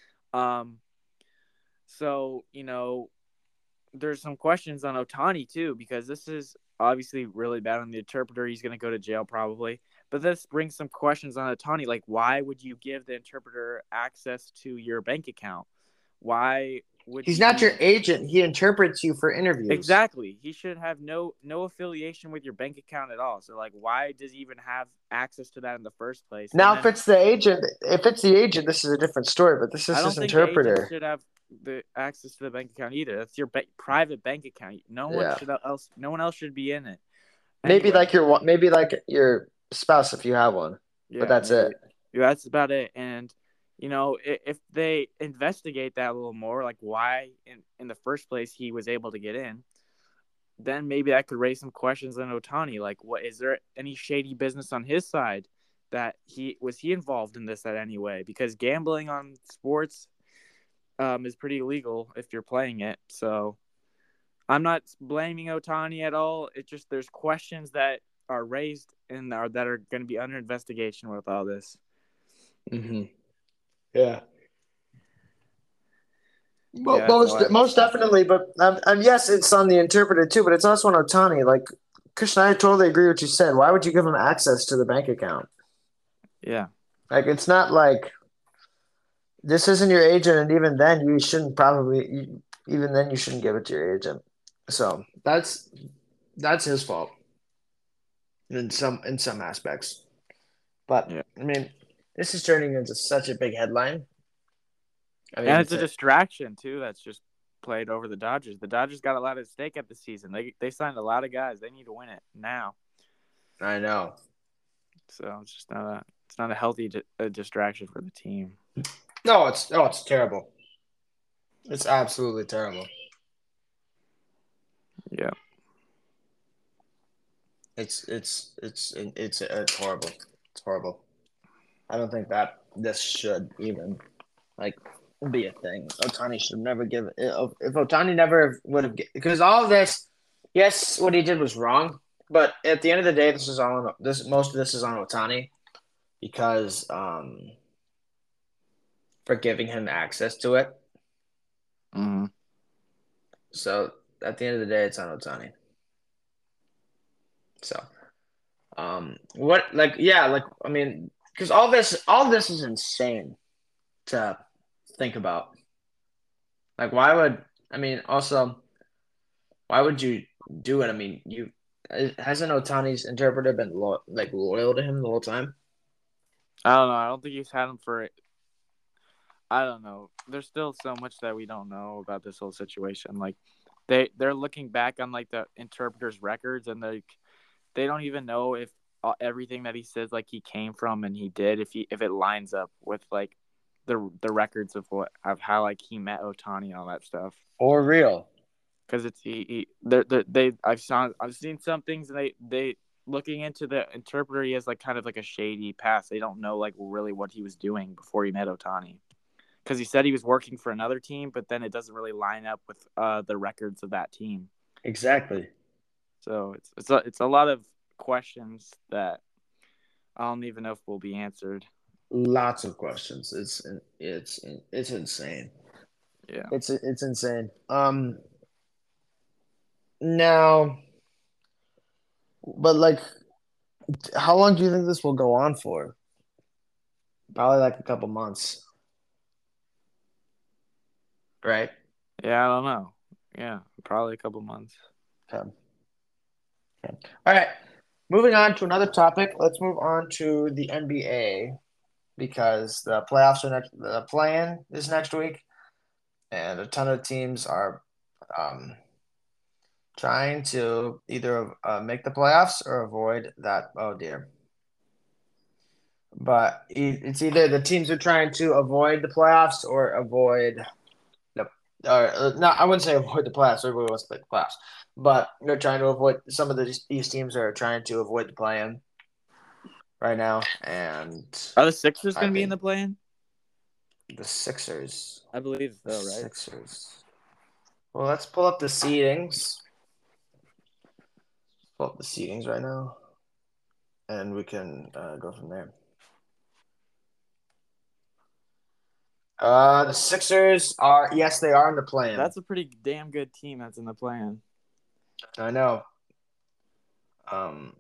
So, there's some questions on Ohtani too, because this is obviously really bad on the interpreter. He's going to go to jail probably. But this brings some questions on Ohtani. Like, why would you give the interpreter access to your bank account? Why would he's not your agent? He interprets you for interviews. Exactly. He should have no affiliation with your bank account at all. So, like, why does he even have access to that in the first place? Now, if it's the agent, this is a different story. But this is his interpreter. The agent should have the access to the bank account either. That's your private bank account. No one else should be in it. Anyway, maybe like your spouse if you have one, but yeah, that's it. maybe. Yeah, that's about it. And if they investigate that a little more, like why in the first place he was able to get in, then maybe that could raise some questions on Otani. Like, what is there any shady business on his side that he involved in this at any way? Because gambling on sports is pretty illegal if you're playing it. So I'm not blaming Otani at all. It just there's questions that are raised and that are going to be under investigation with all this. Mm-hmm. Yeah. Well, Yeah, that's all I have to most say. definitely, but yes, it's on the interpreter too, but it's also on Otani. Like, Christian, I totally agree with what you said. Why would you give him access to the bank account? Yeah. Like, it's not like this isn't your agent, and even then, you shouldn't even then, you shouldn't give it to your agent. So that's his fault in some aspects. But Yeah. I mean, this is turning into such a big headline. I mean, And it's a distraction too. That's just played over the Dodgers. The Dodgers got a lot at stake at the season. They signed a lot of guys. They need to win it now. I know. So it's not a healthy distraction for the team. No, it's terrible. It's absolutely terrible. Yeah. It's horrible. It's horrible. I don't think that this should even like be a thing. Otani should never give if Otani never would have because all of this, yes, what he did was wrong, but at the end of the day, this most of this is on Otani because for giving him access to it. Mm-hmm. So at the end of the day, it's on Otani. So what like yeah like I mean because all this is insane to think about. Like, why would I mean? Also, why would you do it? I mean, you hasn't Otani's interpreter been loyal to him the whole time? I don't know. I don't think he's had him for. I don't know. There's still so much that we don't know about this whole situation. Like, they're looking back on like the interpreter's records, and they don't even know if everything that he says like he came from and he did if it lines up with like the records of how like he met Otani and all that stuff. For real? Because it's I've seen some things and they looking into the interpreter, he has like kind of like a shady past. They don't know like really what he was doing before he met Otani, because he said he was working for another team, but then it doesn't really line up with the records of that team. Exactly. So it's a lot of questions that I don't even know if will be answered. Lots of questions. It's insane. Yeah. It's insane. Now, but like, how long do you think this will go on for? Probably like a couple months, right? Yeah, I don't know. Yeah, probably a couple months. Okay. Okay. All right. Moving on to another topic. Let's move on to the NBA because the playoffs are next. The play-in is next week, and a ton of teams are um, trying to either make the playoffs or avoid that. Oh dear! But it's either the teams are trying to avoid the playoffs or avoid the. Or no, I wouldn't say avoid the playoffs. Everybody wants to play the playoffs, but they're trying to avoid. Some of these teams are trying to avoid the play-in right now, and Are the Sixers I going to be in think the play-in? the Sixers. I believe The so, right? Sixers. Well, let's pull up the seedings. Pull up the seedings right now, and we can go from there. The Sixers are yes, they are in the play-in. That's a pretty damn good team that's in the play-in. I know. Um,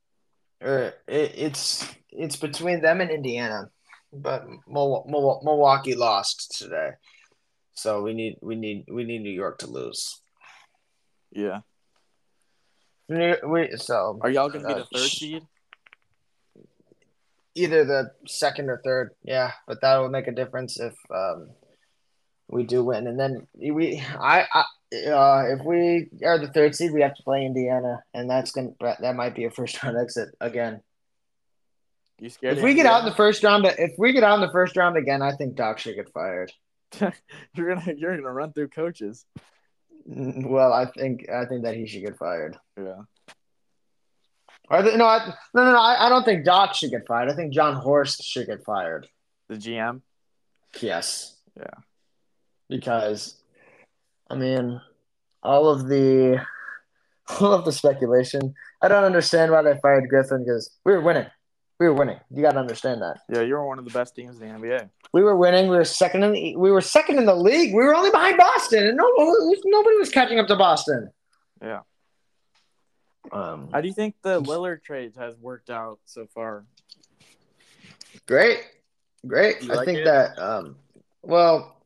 it's between them and Indiana, but Milwaukee lost today, so we need New York to lose. Yeah. So Are y'all going to be the third seed? either the second or third, yeah, but that will make a difference if we do win, and then If we are the third seed, we have to play Indiana, and that might be a first round exit again. You scared If of we get out in the Indiana? first round, if we get out in the first round again, I think Doc should get fired. You're gonna run through coaches. Well, I think that he should get fired. Yeah. No. I don't think Doc should get fired. I think John Horst should get fired. The GM. Yes, Yeah. because I mean, all of the all of the speculation. I don't understand why they fired Griffin because we were winning. We were winning. You got to understand that. Yeah, you were one of the best teams in the NBA. We were winning. We were second in the league. We were only behind Boston, and nobody was catching up to Boston. Yeah. Um, How do you think the Lillard trade has worked out so far? great. You I like think it? that. Well,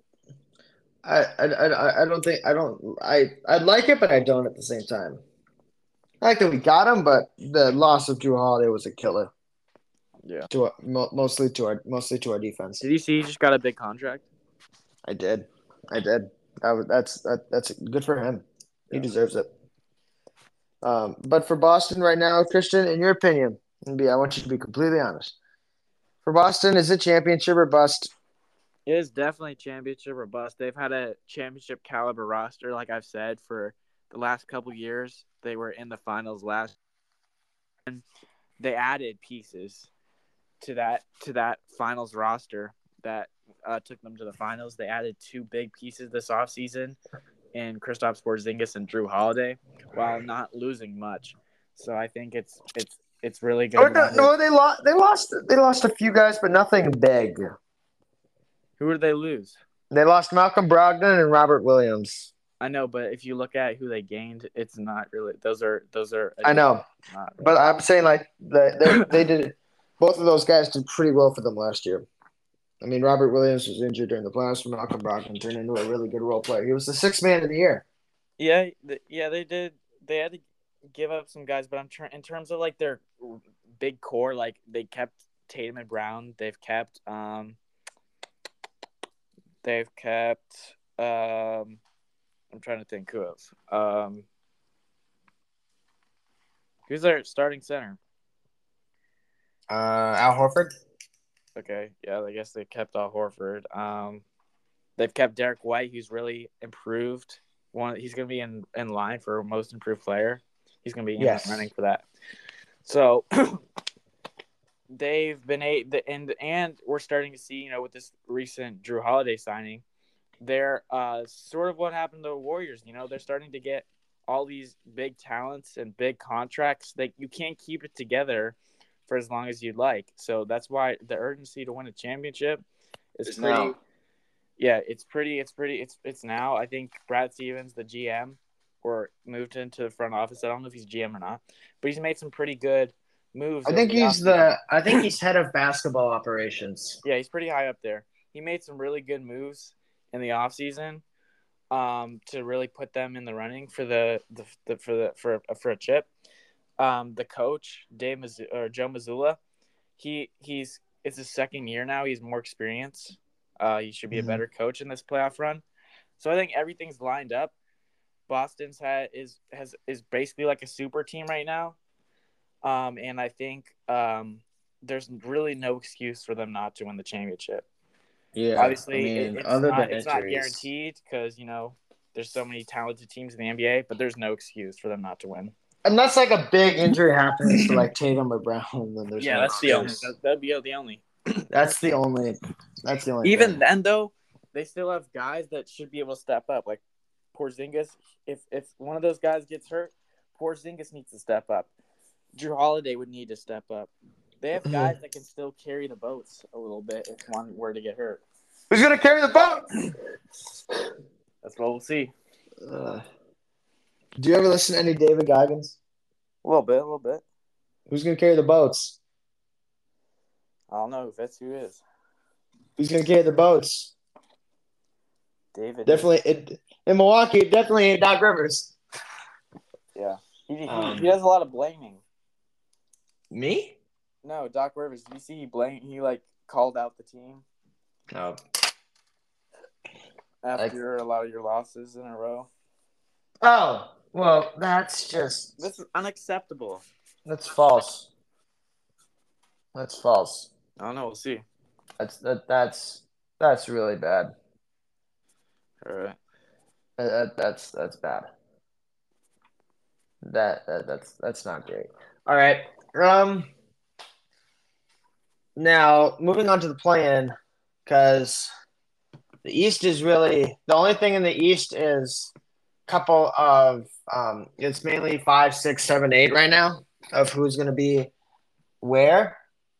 I don't think I like it, but I don't at the same time. I like that we got him, but the loss of Drew Holiday was a killer. Yeah. Mostly to our defense. Did you see he just got a big contract? I did. That's good for him. He Yeah. deserves it. But for Boston right now, Christian, in your opinion, I want you to be completely honest. For Boston, is it championship or bust? It is definitely championship or bust. They've had a championship caliber roster, like I've said, for the last couple years. They were in the finals last, and they added pieces to that finals roster that took them to the finals. They added two big pieces this offseason in Kristaps Porzingis and Drew Holiday, while not losing much. So I think it's really good. No, they lost. They lost a few guys, but nothing big. Who did they lose? They lost Malcolm Brogdon and Robert Williams. I know, but if you look at who they gained, it's not really. Those are. I know, not really. but I'm saying like they did. Both of those guys did pretty well for them last year. I mean, Robert Williams was injured during the playoffs, but Malcolm Brogdon turned into a really good role player. He was the sixth man of the year. Yeah, they did. They had to give up some guys, but in terms of like their big core, like they kept Tatum and Brown. They've kept. I'm trying to think who else. Who's their starting center? Al Horford. Okay, yeah, I guess they kept Al Horford. They've kept Derek White, who's really improved. He's going to be in line for most improved player. He's going to be in the running for that. So they've been and we're starting to see, with this recent Drew Holiday signing, they're sort of what happened to the Warriors. They're starting to get all these big talents and big contracts. You can't keep it together for as long as you'd like. So that's why the urgency to win a championship is pretty. Now. Yeah, it's now. I think Brad Stevens, the GM, or moved into the front office. I don't know if he's GM or not, but he's made some pretty good moves. I think he's head of basketball operations. Yeah, he's pretty high up there. He made some really good moves in the offseason to really put them in the running for for a chip. The coach, Joe Mazzulla, it's his second year now. He's more experienced. He should be a better coach in this playoff run. So I think everything's lined up. Boston's is basically like a super team right now. And I think there's really no excuse for them not to win the championship. Yeah, obviously, it's not guaranteed because there's so many talented teams in the NBA, but there's no excuse for them not to win. Unless like a big injury happens to like Tatum or Brown, then there's that's the only. That'd be the only. That's the only. Even then, though, they still have guys that should be able to step up. Like Porzingis, if one of those guys gets hurt, Porzingis needs to step up. Drew Holiday would need to step up. They have guys that can still carry the boats a little bit if one were to get hurt. Who's gonna carry the boat? That's what we'll see. Do you ever listen to any David Goggins? A little bit. Who's gonna carry the boats? I don't know. That's who is. Who's gonna carry the boats? David. Definitely in Milwaukee. Definitely ain't Doc Rivers. Yeah, he does a lot of blaming. Me? No, Doc Rivers. Did you see he called out the team? No. After a lot of your losses in a row. Oh, well, This is unacceptable. that's false. That's false. I don't know. We'll see. That's really bad. All right. That's bad. That's not great. All right. Um. Now moving on to the play-in, because the East is really the only thing in the East is a couple of it's mainly 5, 6, 7, 8 right now of who's going to be where.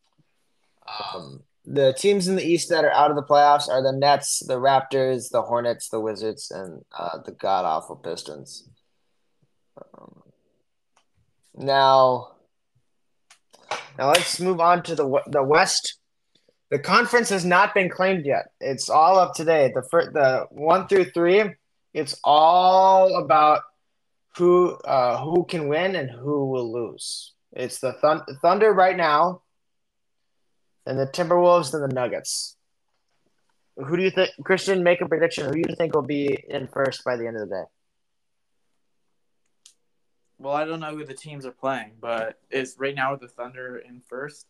The teams in the East that are out of the playoffs are the Nets, the Raptors, the Hornets, the Wizards, and the god awful Pistons. Um, now, now let's move on to the West. The conference has not been claimed yet. It's all up today. The 1 through 3, it's all about who can win and who will lose. It's the Thunder right now, and the Timberwolves and the Nuggets. Who do you think, Christian? Make a prediction. Who do you think will be in first by the end of the day? Well, I don't know who the teams are playing, but is right now the Thunder in first?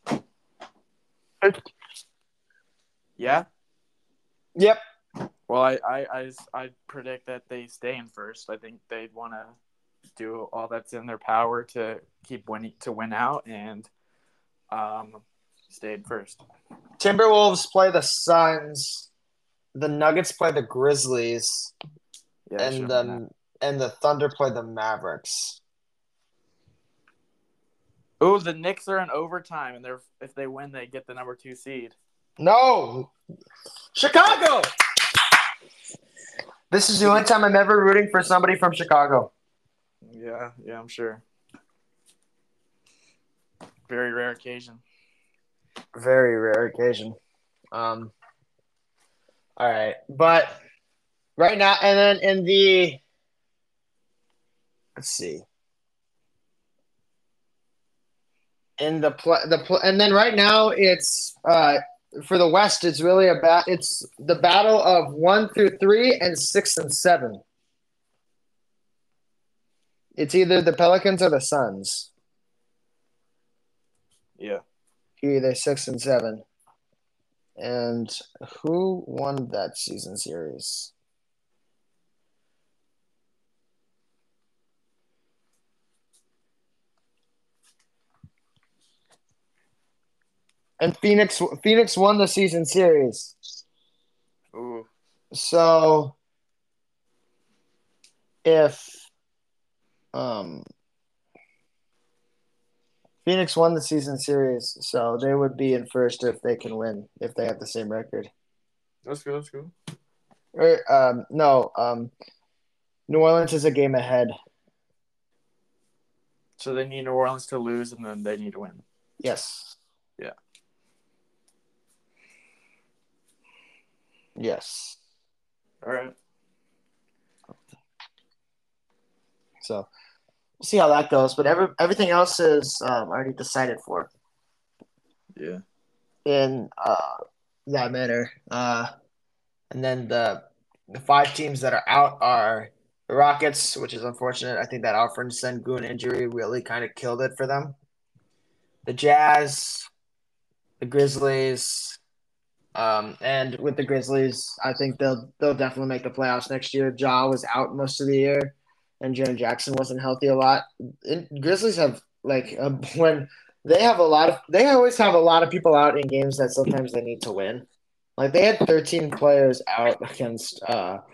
Yeah. Yep. Well, I predict that they stay in first. I think they'd want to do all that's in their power to keep winning to win out and stay in first. Timberwolves play the Suns. The Nuggets play the Grizzlies, Yeah, and the Thunder play the Mavericks. Oh, the Knicks are in overtime, and if they win, they get the number 2 seed. No, Chicago. This is the only time I'm ever rooting for somebody from Chicago. Yeah, I'm sure. Very rare occasion. Very rare occasion. All right, but right now, and then let's see, in and then right now it's for the West. It's really it's the battle of 1 through 3 and 6 and 7. It's either the Pelicans or the Suns. Yeah. Either 6 and 7. And who won that season series? And Phoenix won the season series. Ooh. So if Phoenix won the season series, so they would be in first if they can win, if they have the same record. That's good. That's good. Or no, New Orleans is a game ahead. So they need New Orleans to lose, and then they need to win. Yes. Yeah. Yes. All right. So we'll see how that goes. But everything else is already decided for. Yeah. In that manner. And then the 5 teams that are out are the Rockets, which is unfortunate. I think that Alfred Sengun injury really kind of killed it for them. The Jazz, the Grizzlies, and with the Grizzlies, I think they'll definitely make the playoffs next year. Ja was out most of the year, and Jaren Jackson wasn't healthy a lot. Grizzlies have when they always have a lot of people out in games that sometimes they need to win. Like they had 13 players out against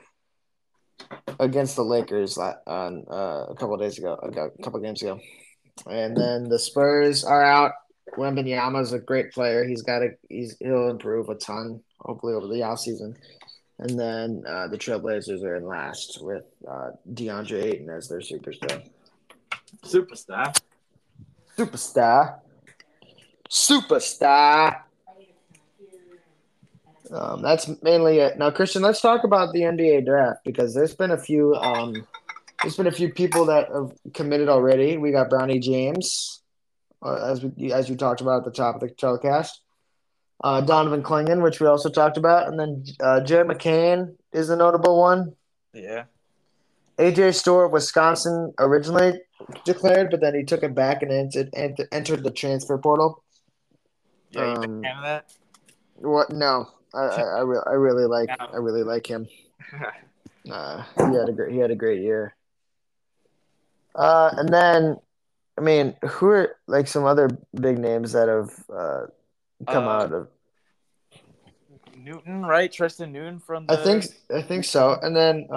the Lakers on a couple games ago, and then the Spurs are out. Wembanyama is a great player. He'll improve a ton, hopefully over the offseason. And then the Trailblazers are in last with DeAndre Ayton as their superstar. That's mainly it. Now, Christian, let's talk about the NBA draft because there's been a few people that have committed already. We got Bronny James, as you talked about at the top of the telecast. Donovan Clingan, which we also talked about, and then Jared McCain is a notable one. Yeah. AJ Store of Wisconsin originally declared, but then he took it back and entered the transfer portal. Yeah, you big fan of that? What? No, I No. really like him. He had a great year. And then I mean, who are like some other big names that have come uh, out of? Newton, right? Tristan Newton from I the. think so. And then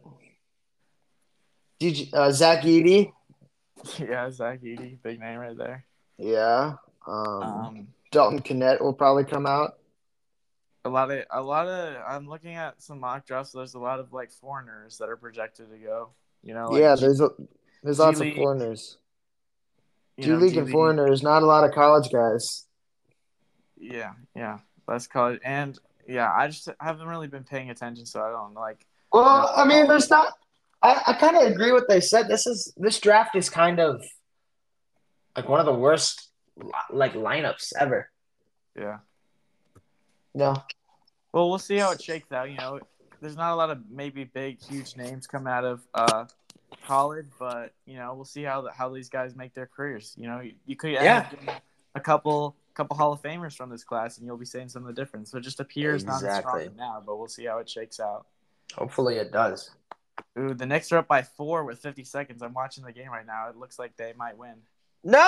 Zach Edey. Yeah, Zach Edey, big name right there. Yeah. Um, Dalton Kennett will probably come out. a lot of. I'm looking at some mock drafts. There's a lot of like foreigners that are projected to go. Like Yeah, there's G lots of League. foreigners. G League G and League. foreigners, not a lot of college guys. Yeah, yeah. Let's call it. And yeah, I just haven't really been paying attention, so I don't know. Well, I mean, there's not. I kind of agree with what they said. This draft is kind of like one of the worst like lineups ever. Yeah. No. Well, we'll see how it shakes out. There's not a lot of maybe big, huge names coming out of college, but we'll see how these guys make their careers. You could end up getting a couple Hall of Famers from this class, and you'll be seeing some of the difference. So it just appears not as strong Exactly. now, but we'll see how it shakes out. Hopefully it does. Ooh, the Knicks are up by 4 with 50 seconds. I'm watching the game right now. It looks like they might win. No!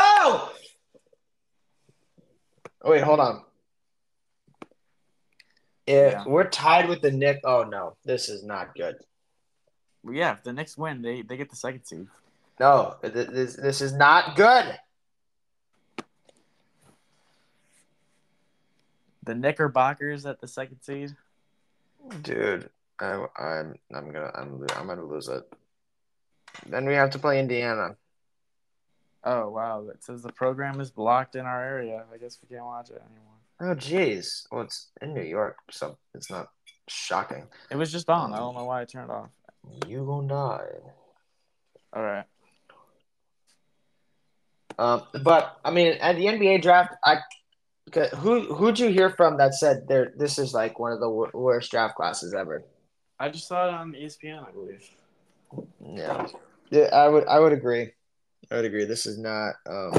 Oh, wait, hold on. If we're tied with the Knicks, oh no, this is not good. Well, yeah, if the Knicks win, they get the second seed. No, this is not good. The Knickerbockers at the second seed. Dude, I'm gonna lose it. Then we have to play Indiana. Oh wow! It says the program is blocked in our area. I guess we can't watch it anymore. Oh jeez. Well, it's in New York, so it's not shocking. It was just on. I don't know why I turned it off. You gonna die. All right. But I mean, at the NBA draft, who'd you hear from that said this is like one of the worst draft classes ever? I just saw it on ESPN, I believe. Yeah, I would agree. I would agree. This is not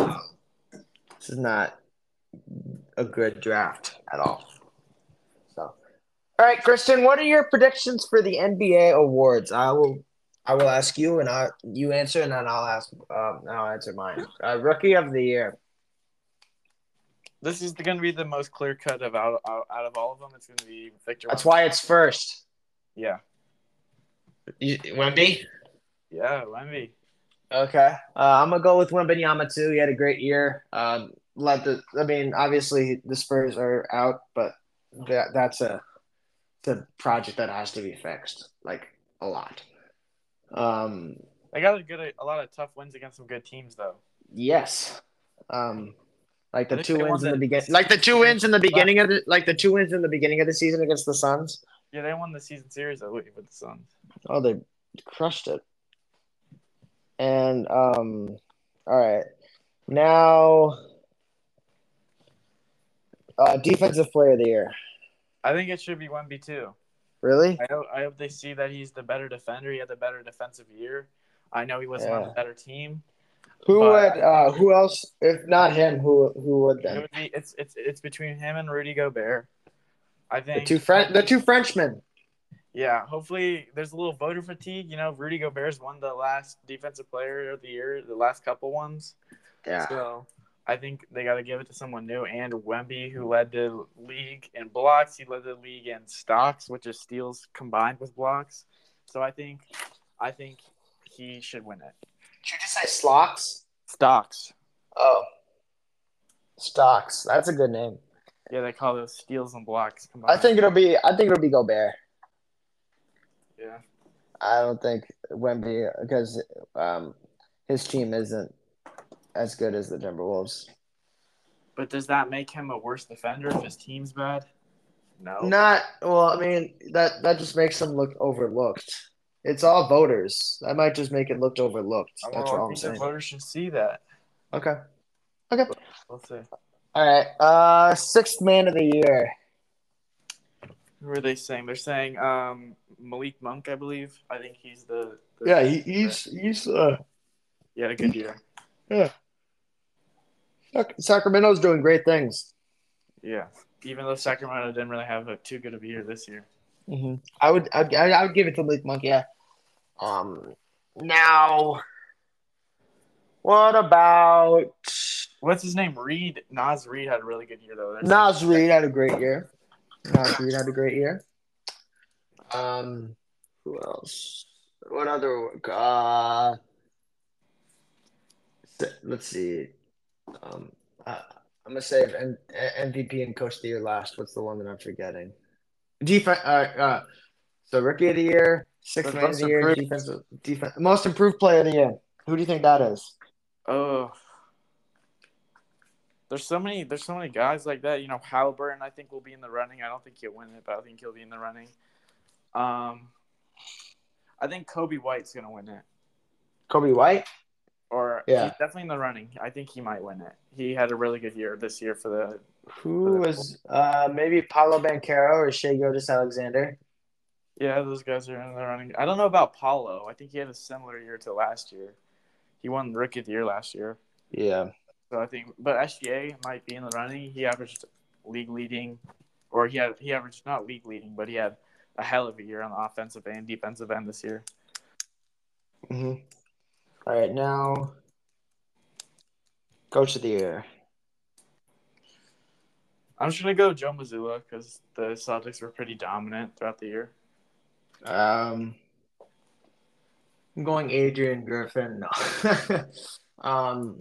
a good draft at all. So, all right, Kristen, what are your predictions for the NBA awards? I will ask you, and you answer, and then I'll answer mine. Rookie of the year. This is going to be the most clear cut out of all of them. It's going to be Victor. That's why it's first. Yeah. Wemby? Yeah, Wemby. Okay. I'm gonna go with Wembanyama too. He had a great year. Obviously the Spurs are out, but that's a project that has to be fixed, like a lot. They got a lot of tough wins against some good teams, though. Yes. Like the 2 wins in the beginning, like the 2 wins in the beginning of the season against the Suns. Yeah, they won the season series, I believe, with the Suns. Oh, they crushed it. And all right, now defensive player of the year. I think it should be Wemby too. Really? I hope they see that he's the better defender. He had the better defensive year. I know he wasn't on a better team. Who else? If not him, who would then? It's between him and Rudy Gobert. I think the two Frenchmen. Yeah, hopefully there's a little voter fatigue. Rudy Gobert's won the last defensive player of the year, the last couple ones. Yeah. So I think they got to give it to someone new. And Wemby, who led the league in blocks, he led the league in stocks, which is steals combined with blocks. So I think he should win it. Did you just say Slocks? Stocks. Oh, Stocks. That's a good name. Yeah, they call those steals and blocks combined. I think it'll be Gobert. Yeah. I don't think Wemby, because his team isn't as good as the Timberwolves. But does that make him a worse defender if his team's bad? No. I mean, that just makes him look overlooked. It's all voters. That might just make it look overlooked. That's what I'm saying. The voters should see that. Okay. Okay. We'll see. All right. Sixth man of the year. Who are they saying? They're saying Malik Monk, I believe. I think he's the Yeah, best. he's He had a good year. yeah. Sacramento's doing great things. Yeah. Even though Sacramento didn't really have too good of a year this year. Mm-hmm. I would give it to Malik Monk. Yeah. Now what about What's his name? Reed. Nas Reed had a really good year though. They're saying Nas Reed had a great year. Nas Reed had a great year. Who else? What other? Let's see. Um, I'm gonna say MVP and Coach of the Year last. What's the one that I'm forgetting? Defense. So Rookie of the Year, Sixth the Man of most the Year, improved. defense, Most Improved Player of the Year. Who do you think that is? Oh, there's so many guys like that. You know, Halliburton I think will be in the running. I don't think he'll win it, but I think he'll be in the running. Um, I think Kobe White's gonna win it. Kobe White. Or he's Yeah. definitely in the running. I think he might win it. He had a really good year this year for Who the was maybe Paulo Banchero or Shea Gilgeous-Alexander? Yeah, those guys are in the running. I don't know about Paulo. I think he had a similar year to last year. He won Rookie of the Year last year. Yeah. So I think, but SGA might be in the running. He averaged league leading, or he averaged not league leading, but he had a hell of a year on the offensive and defensive end this year. Mm-hmm. All right, now Coach of the Year. I'm just gonna go Joe Mazzulla because the Celtics were pretty dominant throughout the year. I'm going Adrian Griffin. No. um,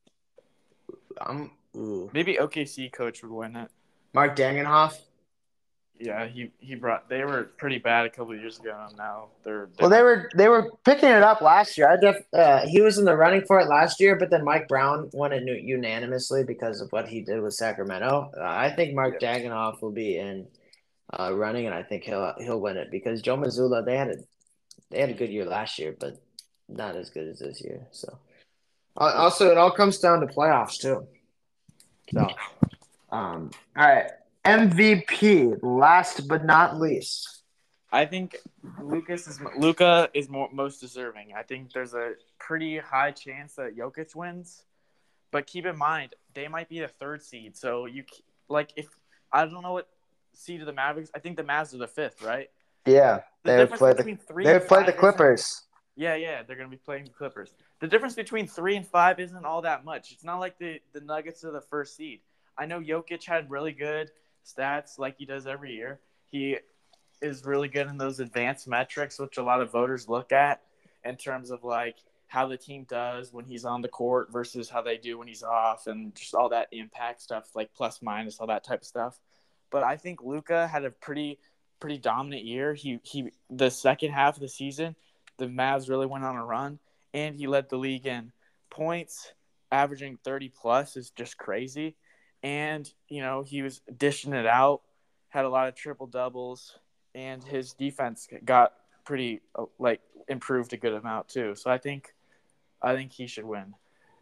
ooh. Maybe OKC coach would win it. Mark Dagenhoff. Yeah, they were pretty bad a couple of years ago. And now Well, they were picking it up last year. He was in the running for it last year, but then Mike Brown won it unanimously because of what he did with Sacramento. I think Mark Dagenhoff will be in running, and I think he'll win it because Joe Mazzulla they had a good year last year, but not as good as this year. So also it all comes down to playoffs too. So all right. MVP, last but not least. I think Luka is most deserving. I think there's a pretty high chance that Jokic wins, but keep in mind they might be the third seed. So if I don't know what seed of the Mavericks. I think the Mavs are the fifth, right? Yeah, the difference between three and play five the Clippers. Yeah, they're going to be playing the Clippers. The difference between 3 and 5 isn't all that much. It's not like the Nuggets are the first seed. I know Jokic had really good stats like he does every year. He is really good in those advanced metrics, which a lot of voters look at in terms of like how the team does when he's on the court versus how they do when he's off and just all that impact stuff, like plus minus, all that type of stuff. But I think Luka had a pretty dominant year. He the second half of the season, the Mavs really went on a run, and he led the league in points, averaging 30 plus is just crazy. And, he was dishing it out, had a lot of triple doubles, and his defense got pretty, improved a good amount too. So I think he should win.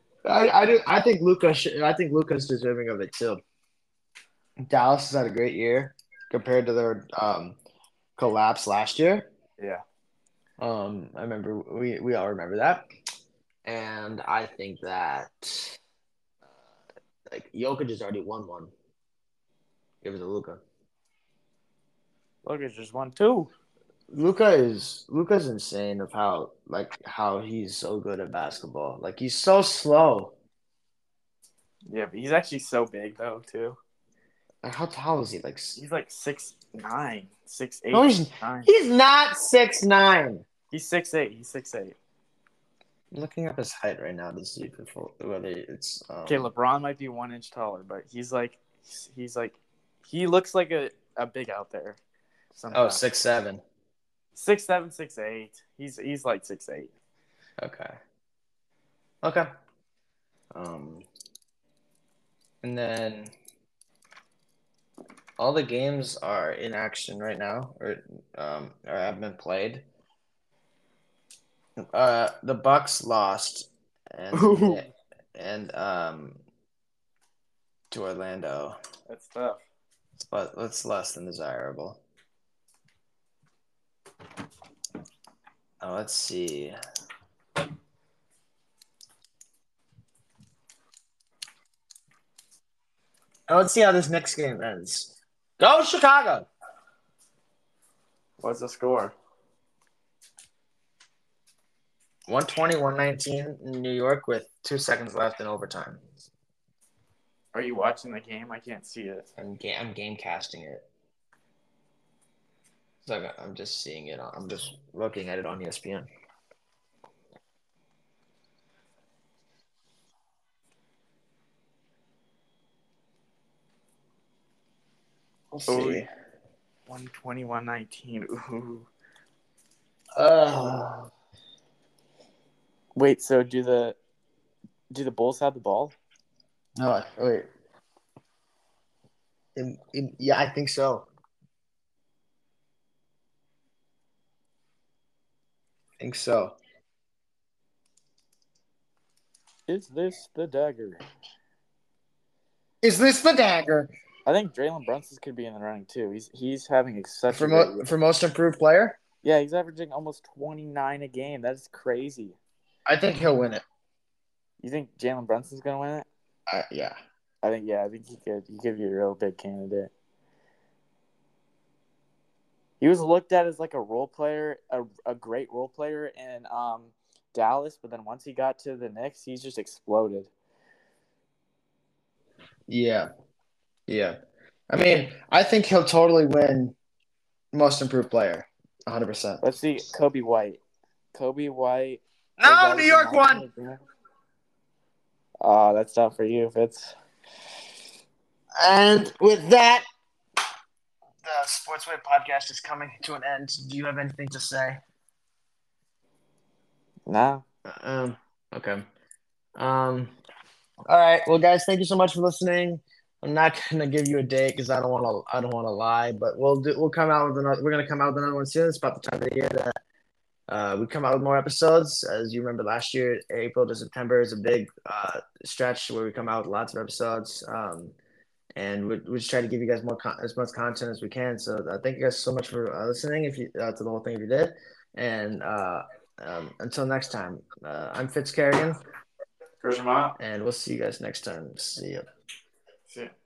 I think Luka's deserving of it too. Dallas has had a great year compared to their collapse last year. Yeah. I remember we all remember that, and I think that Jokic has already won one. Give it to Luka. Luka just won 2. Luka's insane of how he's so good at basketball. Like he's so slow. Yeah, but he's actually so big though too. How tall is he? He's like 6'9", 6'8". No, he's not 6'9". He's 6'8". He's 6'8". I'm looking up his height right now to see whether it's. Okay, LeBron might be 1 inch taller, but he's like he looks like a big out there. Sometimes. 6'7". 6'7", 6'8". He's like 6'8". Okay. And then all the games are in action right now, or have been played. The Bucks lost, and to Orlando. That's tough. But it's less than desirable. Let's see. Let's see how this next game ends. Go Chicago! What's the score? 120-119 in New York with 2 seconds left in overtime. Are you watching the game? I can't see it. I'm game casting it. So I'm just seeing it. I'm just looking at it on ESPN. We'll see. 120-119. Ooh. Uh, Wait, so do the Bulls have the ball? no, wait. Yeah, I think so. I think so. Is this the dagger? Is this the dagger? I think Jalen Brunson could be in the running too. He's having such for a great year. for most improved player? Yeah, he's averaging almost 29 a game. That's crazy. I think he'll win it. You think Jalen Brunson's gonna win it? Yeah. I think he could. He could be a real big candidate. He was looked at as like a role player, a great role player in Dallas, but then once he got to the Knicks, he's just exploded. Yeah. Yeah. I mean, I think he'll totally win most improved player. 100%. Let's see, Kobe White. Kobe White. No, New York won. Oh, that's not for you, Fitz. And with that, the Sportsway podcast is coming to an end. Do you have anything to say? No. Okay. All right. Well, guys, thank you so much for listening. I'm not gonna give you a date because I don't want to lie, but we'll come out with another. We're gonna come out with another one soon. It's about the time of the year that we come out with more episodes. As you remember, last year, April to September is a big stretch where we come out with lots of episodes. And we just try to give you guys as much content as we can. So thank you guys so much for listening. If you to the whole thing, if you did, and until next time, I'm Fitz Kerrigan. Christian Mott. And we'll see you guys next time. See you. See ya.